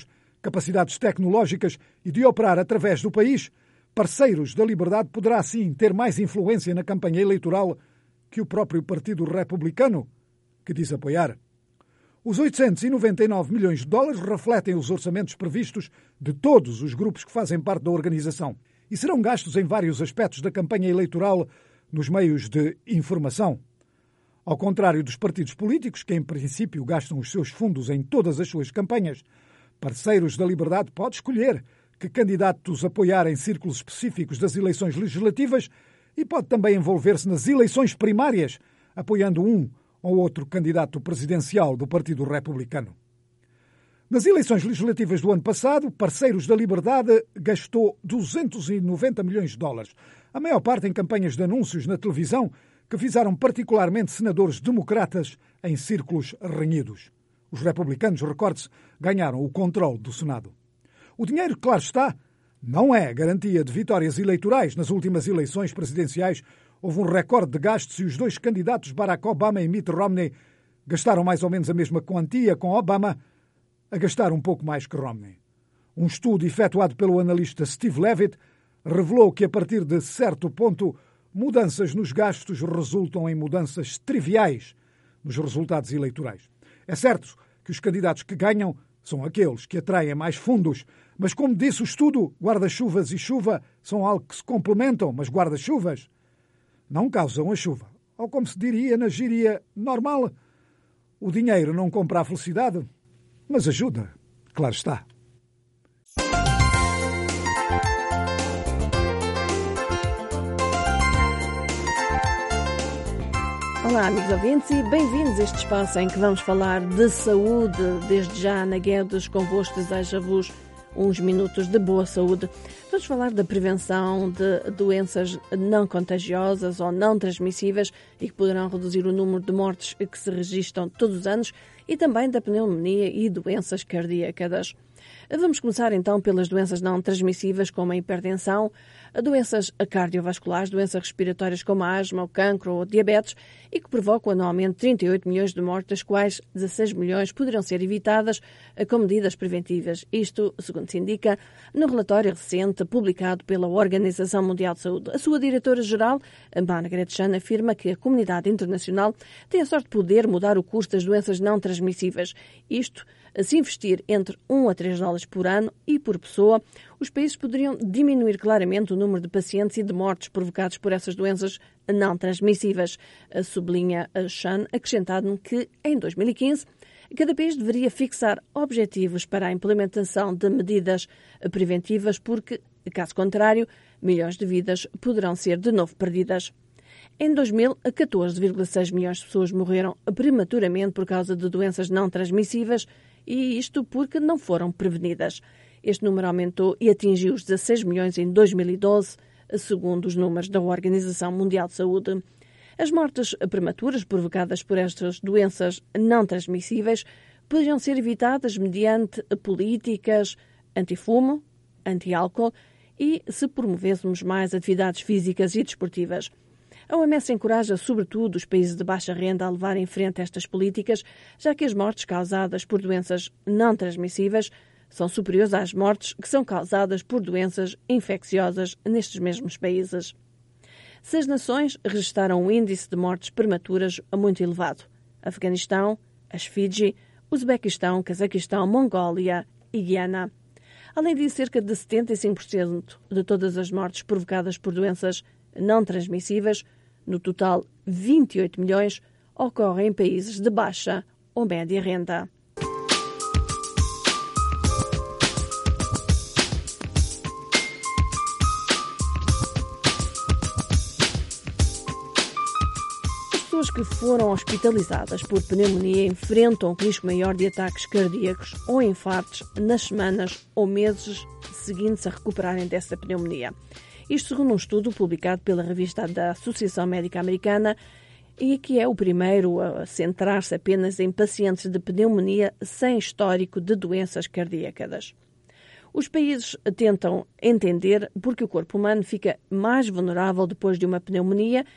capacidades tecnológicas e de operar através do país, Parceiros da Liberdade poderá assim ter mais influência na campanha eleitoral que o próprio Partido Republicano, que diz apoiar. Os 899 milhões de dólares refletem os orçamentos previstos de todos os grupos que fazem parte da organização e serão gastos em vários aspectos da campanha eleitoral nos meios de informação. Ao contrário dos partidos políticos, que em princípio gastam os seus fundos em todas as suas campanhas, Parceiros da Liberdade pode escolher que candidatos apoiar em círculos específicos das eleições legislativas e pode também envolver-se nas eleições primárias, apoiando um ou outro candidato presidencial do Partido Republicano. Nas eleições legislativas do ano passado, Parceiros da Liberdade gastou 290 milhões de dólares, a maior parte em campanhas de anúncios na televisão, que visaram particularmente senadores democratas em círculos renhidos. Os republicanos, recorde-se, ganharam o controle do Senado. O dinheiro, claro está, não é garantia de vitórias eleitorais. Nas últimas eleições presidenciais houve um recorde de gastos e os dois candidatos, Barack Obama e Mitt Romney, gastaram mais ou menos a mesma quantia, com Obama a gastar um pouco mais que Romney. Um estudo efetuado pelo analista Steve Levitt revelou que, a partir de certo ponto, mudanças nos gastos resultam em mudanças triviais nos resultados eleitorais. É certo que os candidatos que ganham são aqueles que atraem mais fundos, mas, como disse o estudo, guarda-chuvas e chuva são algo que se complementam, mas guarda-chuvas não causam a chuva. Ou, como se diria na gíria normal, o dinheiro não compra a felicidade, mas ajuda, claro está. Olá, amigos ouvintes, e bem-vindos a este espaço em que vamos falar de saúde. Desde já, Ana Guedes, convosco, deseja-vos uns minutos de boa saúde. Vamos falar da prevenção de doenças não contagiosas ou não transmissíveis e que poderão reduzir o número de mortes que se registram todos os anos e também da pneumonia e doenças cardíacas. Vamos começar então pelas doenças não transmissíveis, como a hipertensão, doenças cardiovasculares, doenças respiratórias como a asma, o cancro ou o diabetes e que provocam anualmente 38 milhões de mortes, das quais 16 milhões poderiam ser evitadas com medidas preventivas. Isto, segundo se indica, no relatório recente publicado pela Organização Mundial de Saúde. A sua diretora-geral, Margaret Chan, afirma que a comunidade internacional tem a sorte de poder mudar o curso das doenças não transmissíveis. Isto, se investir entre 1 a 3 dólares por ano e por pessoa, os países poderiam diminuir claramente o número de pacientes e de mortes provocados por essas doenças não transmissíveis, sublinha a Chan, acrescentando que, em 2015, cada país deveria fixar objetivos para a implementação de medidas preventivas porque, caso contrário, milhões de vidas poderão ser de novo perdidas. Em 2000, 14,6 milhões de pessoas morreram prematuramente por causa de doenças não transmissíveis, e isto porque não foram prevenidas. Este número aumentou e atingiu os 16 milhões em 2012, segundo os números da Organização Mundial de Saúde. As mortes prematuras provocadas por estas doenças não transmissíveis poderiam ser evitadas mediante políticas anti-fumo, anti-álcool e se promovêssemos mais atividades físicas e desportivas. A OMS encoraja, sobretudo, os países de baixa renda a levar em frente estas políticas, já que as mortes causadas por doenças não transmissíveis são superiores às mortes que são causadas por doenças infecciosas nestes mesmos países. 6 nações registraram um índice de mortes prematuras muito elevado: Afeganistão, as Fiji, Uzbequistão, Cazaquistão, Mongólia e Guiana. Além disso, cerca de 75% de todas as mortes provocadas por doenças não transmissíveis, no total 28 milhões, ocorrem em países de baixa ou média renda. As pessoas que foram hospitalizadas por pneumonia enfrentam um risco maior de ataques cardíacos ou infartos nas semanas ou meses seguintes a recuperarem dessa pneumonia. Isto segundo um estudo publicado pela revista da Associação Médica Americana e que é o primeiro a centrar-se apenas em pacientes de pneumonia sem histórico de doenças cardíacas. Os países tentam entender porque o corpo humano fica mais vulnerável depois de uma pneumonia,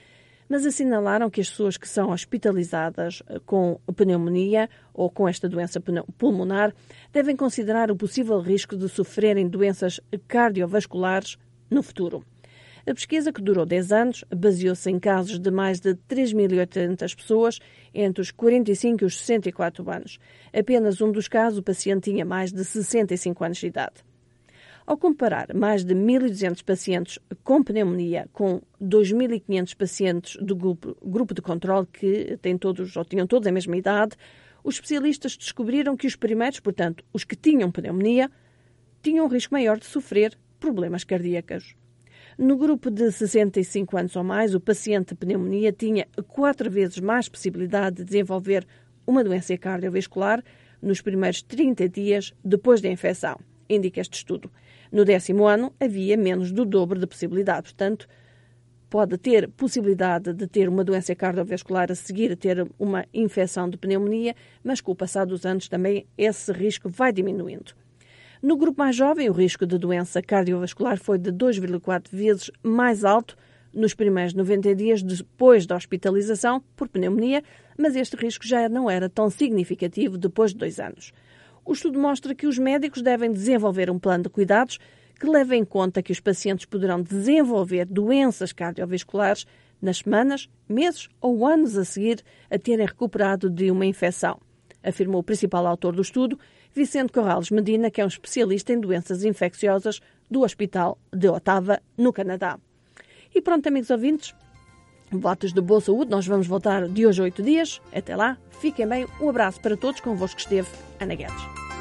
mas assinalaram que as pessoas que são hospitalizadas com pneumonia ou com esta doença pulmonar devem considerar o possível risco de sofrerem doenças cardiovasculares no futuro. A pesquisa, que durou 10 anos, baseou-se em casos de mais de 3.800 pessoas entre os 45 e os 64 anos. Apenas um dos casos, o paciente tinha mais de 65 anos de idade. Ao comparar mais de 1.200 pacientes com pneumonia com 2.500 pacientes do grupo de controle que tinham todos a mesma idade, os especialistas descobriram que os primeiros, portanto, os que tinham pneumonia, tinham um risco maior de sofrer problemas cardíacos. No grupo de 65 anos ou mais, o paciente de pneumonia tinha 4 vezes mais possibilidade de desenvolver uma doença cardiovascular nos primeiros 30 dias depois da infecção, indica este estudo. No 10º ano, havia menos do dobro de possibilidade. Portanto, pode ter possibilidade de ter uma doença cardiovascular a seguir a ter uma infecção de pneumonia, mas com o passar dos anos também esse risco vai diminuindo. No grupo mais jovem, o risco de doença cardiovascular foi de 2,4 vezes mais alto nos primeiros 90 dias depois da hospitalização por pneumonia, mas este risco já não era tão significativo depois de 2 anos. O estudo mostra que os médicos devem desenvolver um plano de cuidados que leve em conta que os pacientes poderão desenvolver doenças cardiovasculares nas semanas, meses ou anos a seguir a terem recuperado de uma infecção, afirmou o principal autor do estudo, Vicente Corrales Medina, que é um especialista em doenças infecciosas do Hospital de Ottawa, no Canadá. E pronto, amigos ouvintes, votos de boa saúde. Nós vamos voltar de hoje a 8 dias. Até lá, fiquem bem. Um abraço para todos. Convosco esteve Ana Guedes.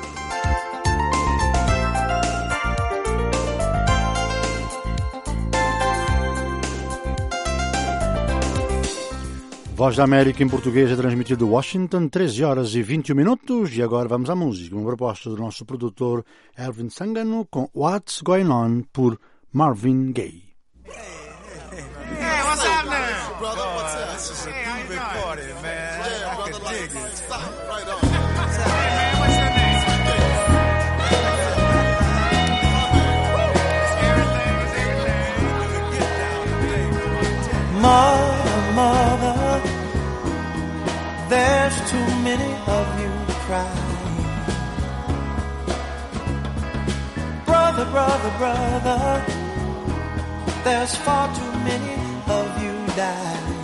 Voz da América em português é transmitido de Washington, 13 horas e 21 minutos. E agora vamos à música. Uma proposta do nosso produtor Elvin Sangano com What's Going On por Marvin Gaye. Hey, what's happening? Brother, what's up? This is a groovy party, man. Yeah, I can dig it. Stop. Right on. Hey, man, what's your name? Mother, there's too many of you crying. Brother, there's far too many of you dying.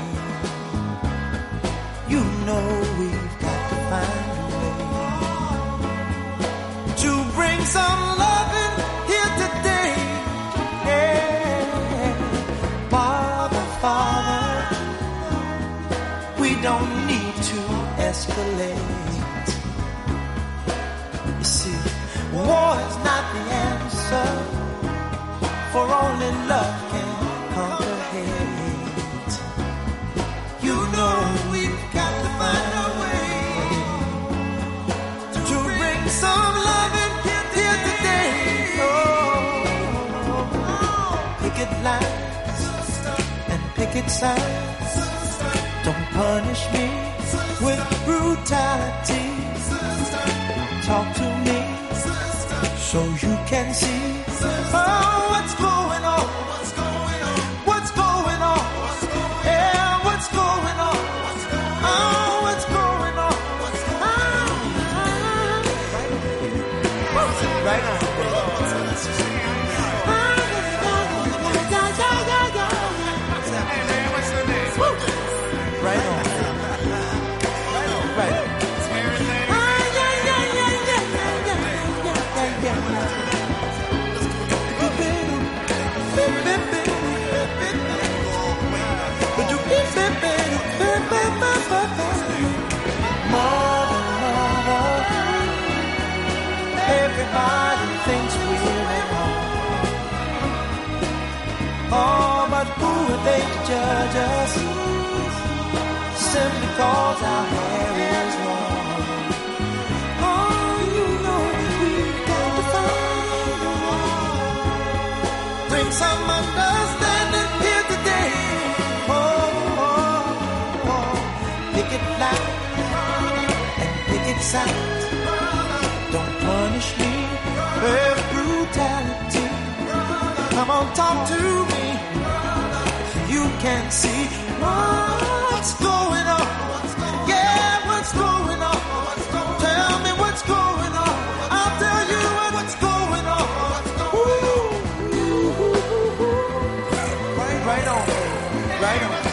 You know we've got to find a way to bring some loving here today. Yeah. Father, we don't need to escalate. You see, war is not the answer, for only love can conquer hate. You know we've got to find a way to bring some love in here today. Oh, picket lines and picket signs, don't punish me with brutality. Talk to me so you can see what's going on. What's going on? Yeah, what's going on? Oh, what's going on? Right on. Right on. Right on. Mother, everybody thinks we're at home. Oh, but who are they to judge us? Simply cause our hair is long. Oh, you know we've got to find a way. Bring some understanding here today. Picket line and picket sign. Don't punish me with brutality. Come on, talk to me. You you can see what's going on. Yeah, what's going on? Tell me what's going on. I'll tell you what's going on. Ooh. Right on. Right on.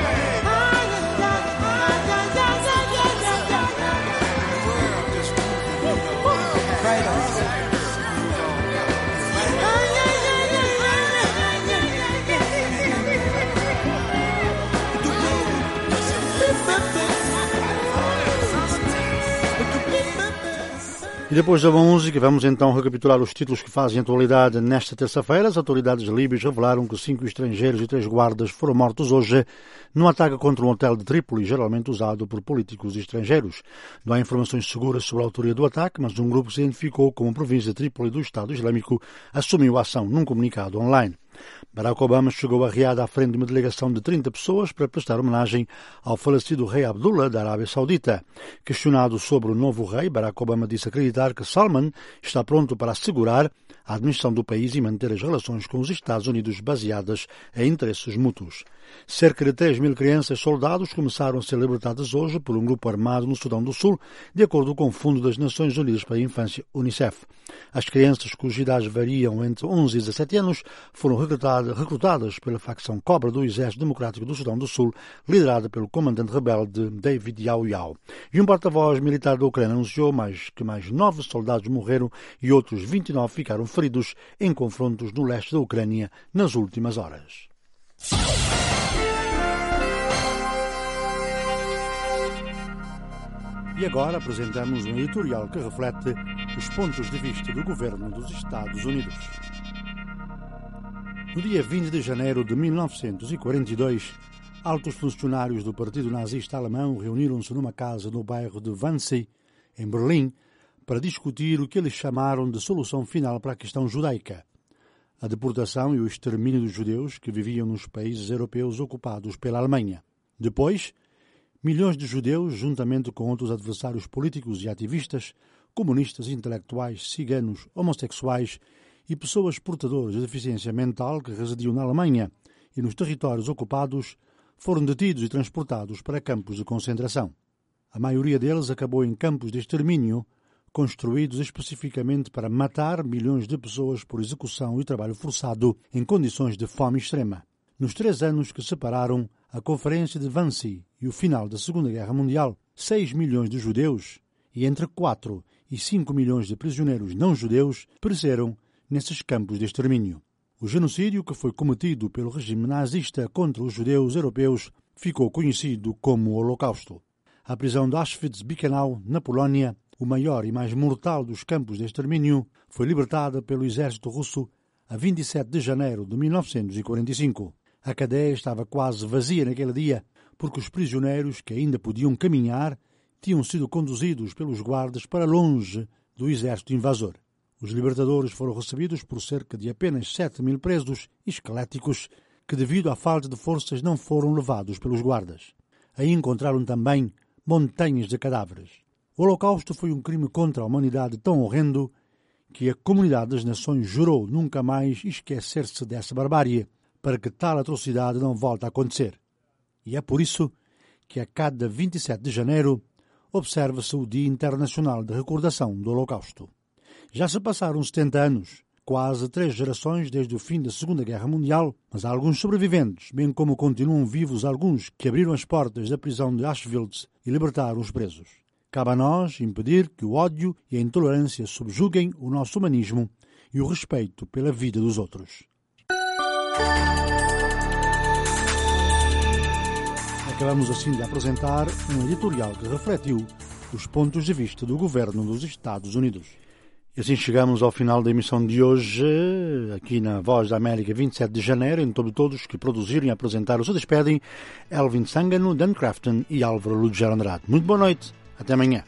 E depois da música, vamos então recapitular os títulos que fazem atualidade nesta terça-feira. As autoridades líbias revelaram que 5 estrangeiros e 3 guardas foram mortos hoje num ataque contra um hotel de Trípoli, geralmente usado por políticos estrangeiros. Não há informações seguras sobre a autoria do ataque, mas um grupo que se identificou como província de Trípoli do Estado Islâmico assumiu a ação num comunicado online. Barack Obama chegou a Riad à frente de uma delegação de 30 pessoas para prestar homenagem ao falecido rei Abdullah da Arábia Saudita. Questionado sobre o novo rei, Barack Obama disse acreditar que Salman está pronto para assegurar a administração do país e manter as relações com os Estados Unidos baseadas em interesses mútuos. Cerca de 3.000 crianças soldados começaram a ser libertadas hoje por um grupo armado no Sudão do Sul, de acordo com o Fundo das Nações Unidas para a Infância, UNICEF. As crianças, cujas idades variam entre 11 e 17 anos, foram recrutadas pela facção Cobra do Exército Democrático do Sudão do Sul, liderada pelo comandante rebelde David Yao Yao. E um porta-voz militar da Ucrânia anunciou que mais 9 soldados morreram e outros 29 ficaram feridos em confrontos no leste da Ucrânia nas últimas horas. E agora apresentamos um editorial que reflete os pontos de vista do governo dos Estados Unidos. No dia 20 de janeiro de 1942, altos funcionários do Partido Nazista Alemão reuniram-se numa casa no bairro de Wannsee, em Berlim, para discutir o que eles chamaram de solução final para a questão judaica: a deportação e o extermínio dos judeus que viviam nos países europeus ocupados pela Alemanha. Depois, milhões de judeus, juntamente com outros adversários políticos e ativistas, comunistas, intelectuais, ciganos, homossexuais e pessoas portadoras de deficiência mental que residiam na Alemanha e nos territórios ocupados, foram detidos e transportados para campos de concentração. A maioria deles acabou em campos de extermínio, construídos especificamente para matar milhões de pessoas por execução e trabalho forçado em condições de fome extrema. Nos 3 anos que separaram a Conferência de Wannsee e o final da Segunda Guerra Mundial, 6 milhões de judeus e entre 4 e 5 milhões de prisioneiros não-judeus pereceram nesses campos de extermínio. O genocídio que foi cometido pelo regime nazista contra os judeus europeus ficou conhecido como Holocausto. A prisão de Auschwitz-Birkenau, na Polónia, o maior e mais mortal dos campos de extermínio, foi libertada pelo exército russo a 27 de janeiro de 1945. A cadeia estava quase vazia naquele dia, porque os prisioneiros que ainda podiam caminhar tinham sido conduzidos pelos guardas para longe do exército invasor. Os libertadores foram recebidos por cerca de apenas 7.000 presos esqueléticos que, devido à falta de forças, não foram levados pelos guardas. Aí encontraram também montanhas de cadáveres. O Holocausto foi um crime contra a humanidade tão horrendo que a comunidade das nações jurou nunca mais esquecer-se dessa barbárie, para que tal atrocidade não volte a acontecer. E é por isso que a cada 27 de janeiro observa-se o Dia Internacional de Recordação do Holocausto. Já se passaram 70 anos, quase 3 gerações desde o fim da Segunda Guerra Mundial, mas há alguns sobreviventes, bem como continuam vivos alguns que abriram as portas da prisão de Auschwitz e libertaram os presos. Cabe a nós impedir que o ódio e a intolerância subjuguem o nosso humanismo e o respeito pela vida dos outros. Acabamos assim de apresentar um editorial que refletiu os pontos de vista do governo dos Estados Unidos. E assim chegamos ao final da emissão de hoje, aqui na Voz da América, 27 de janeiro. Em todo todos que produziram e apresentaram se despedem Elvin Sangano, Dan Crafton e Álvaro Lugero Andrade. Muito boa noite, até amanhã.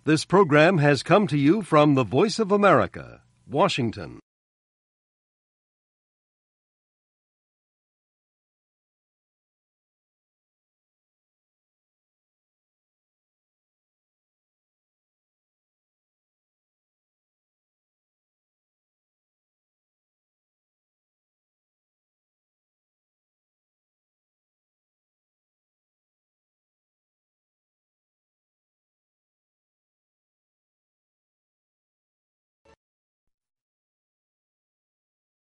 This program has come to you from the Voice of America, Washington.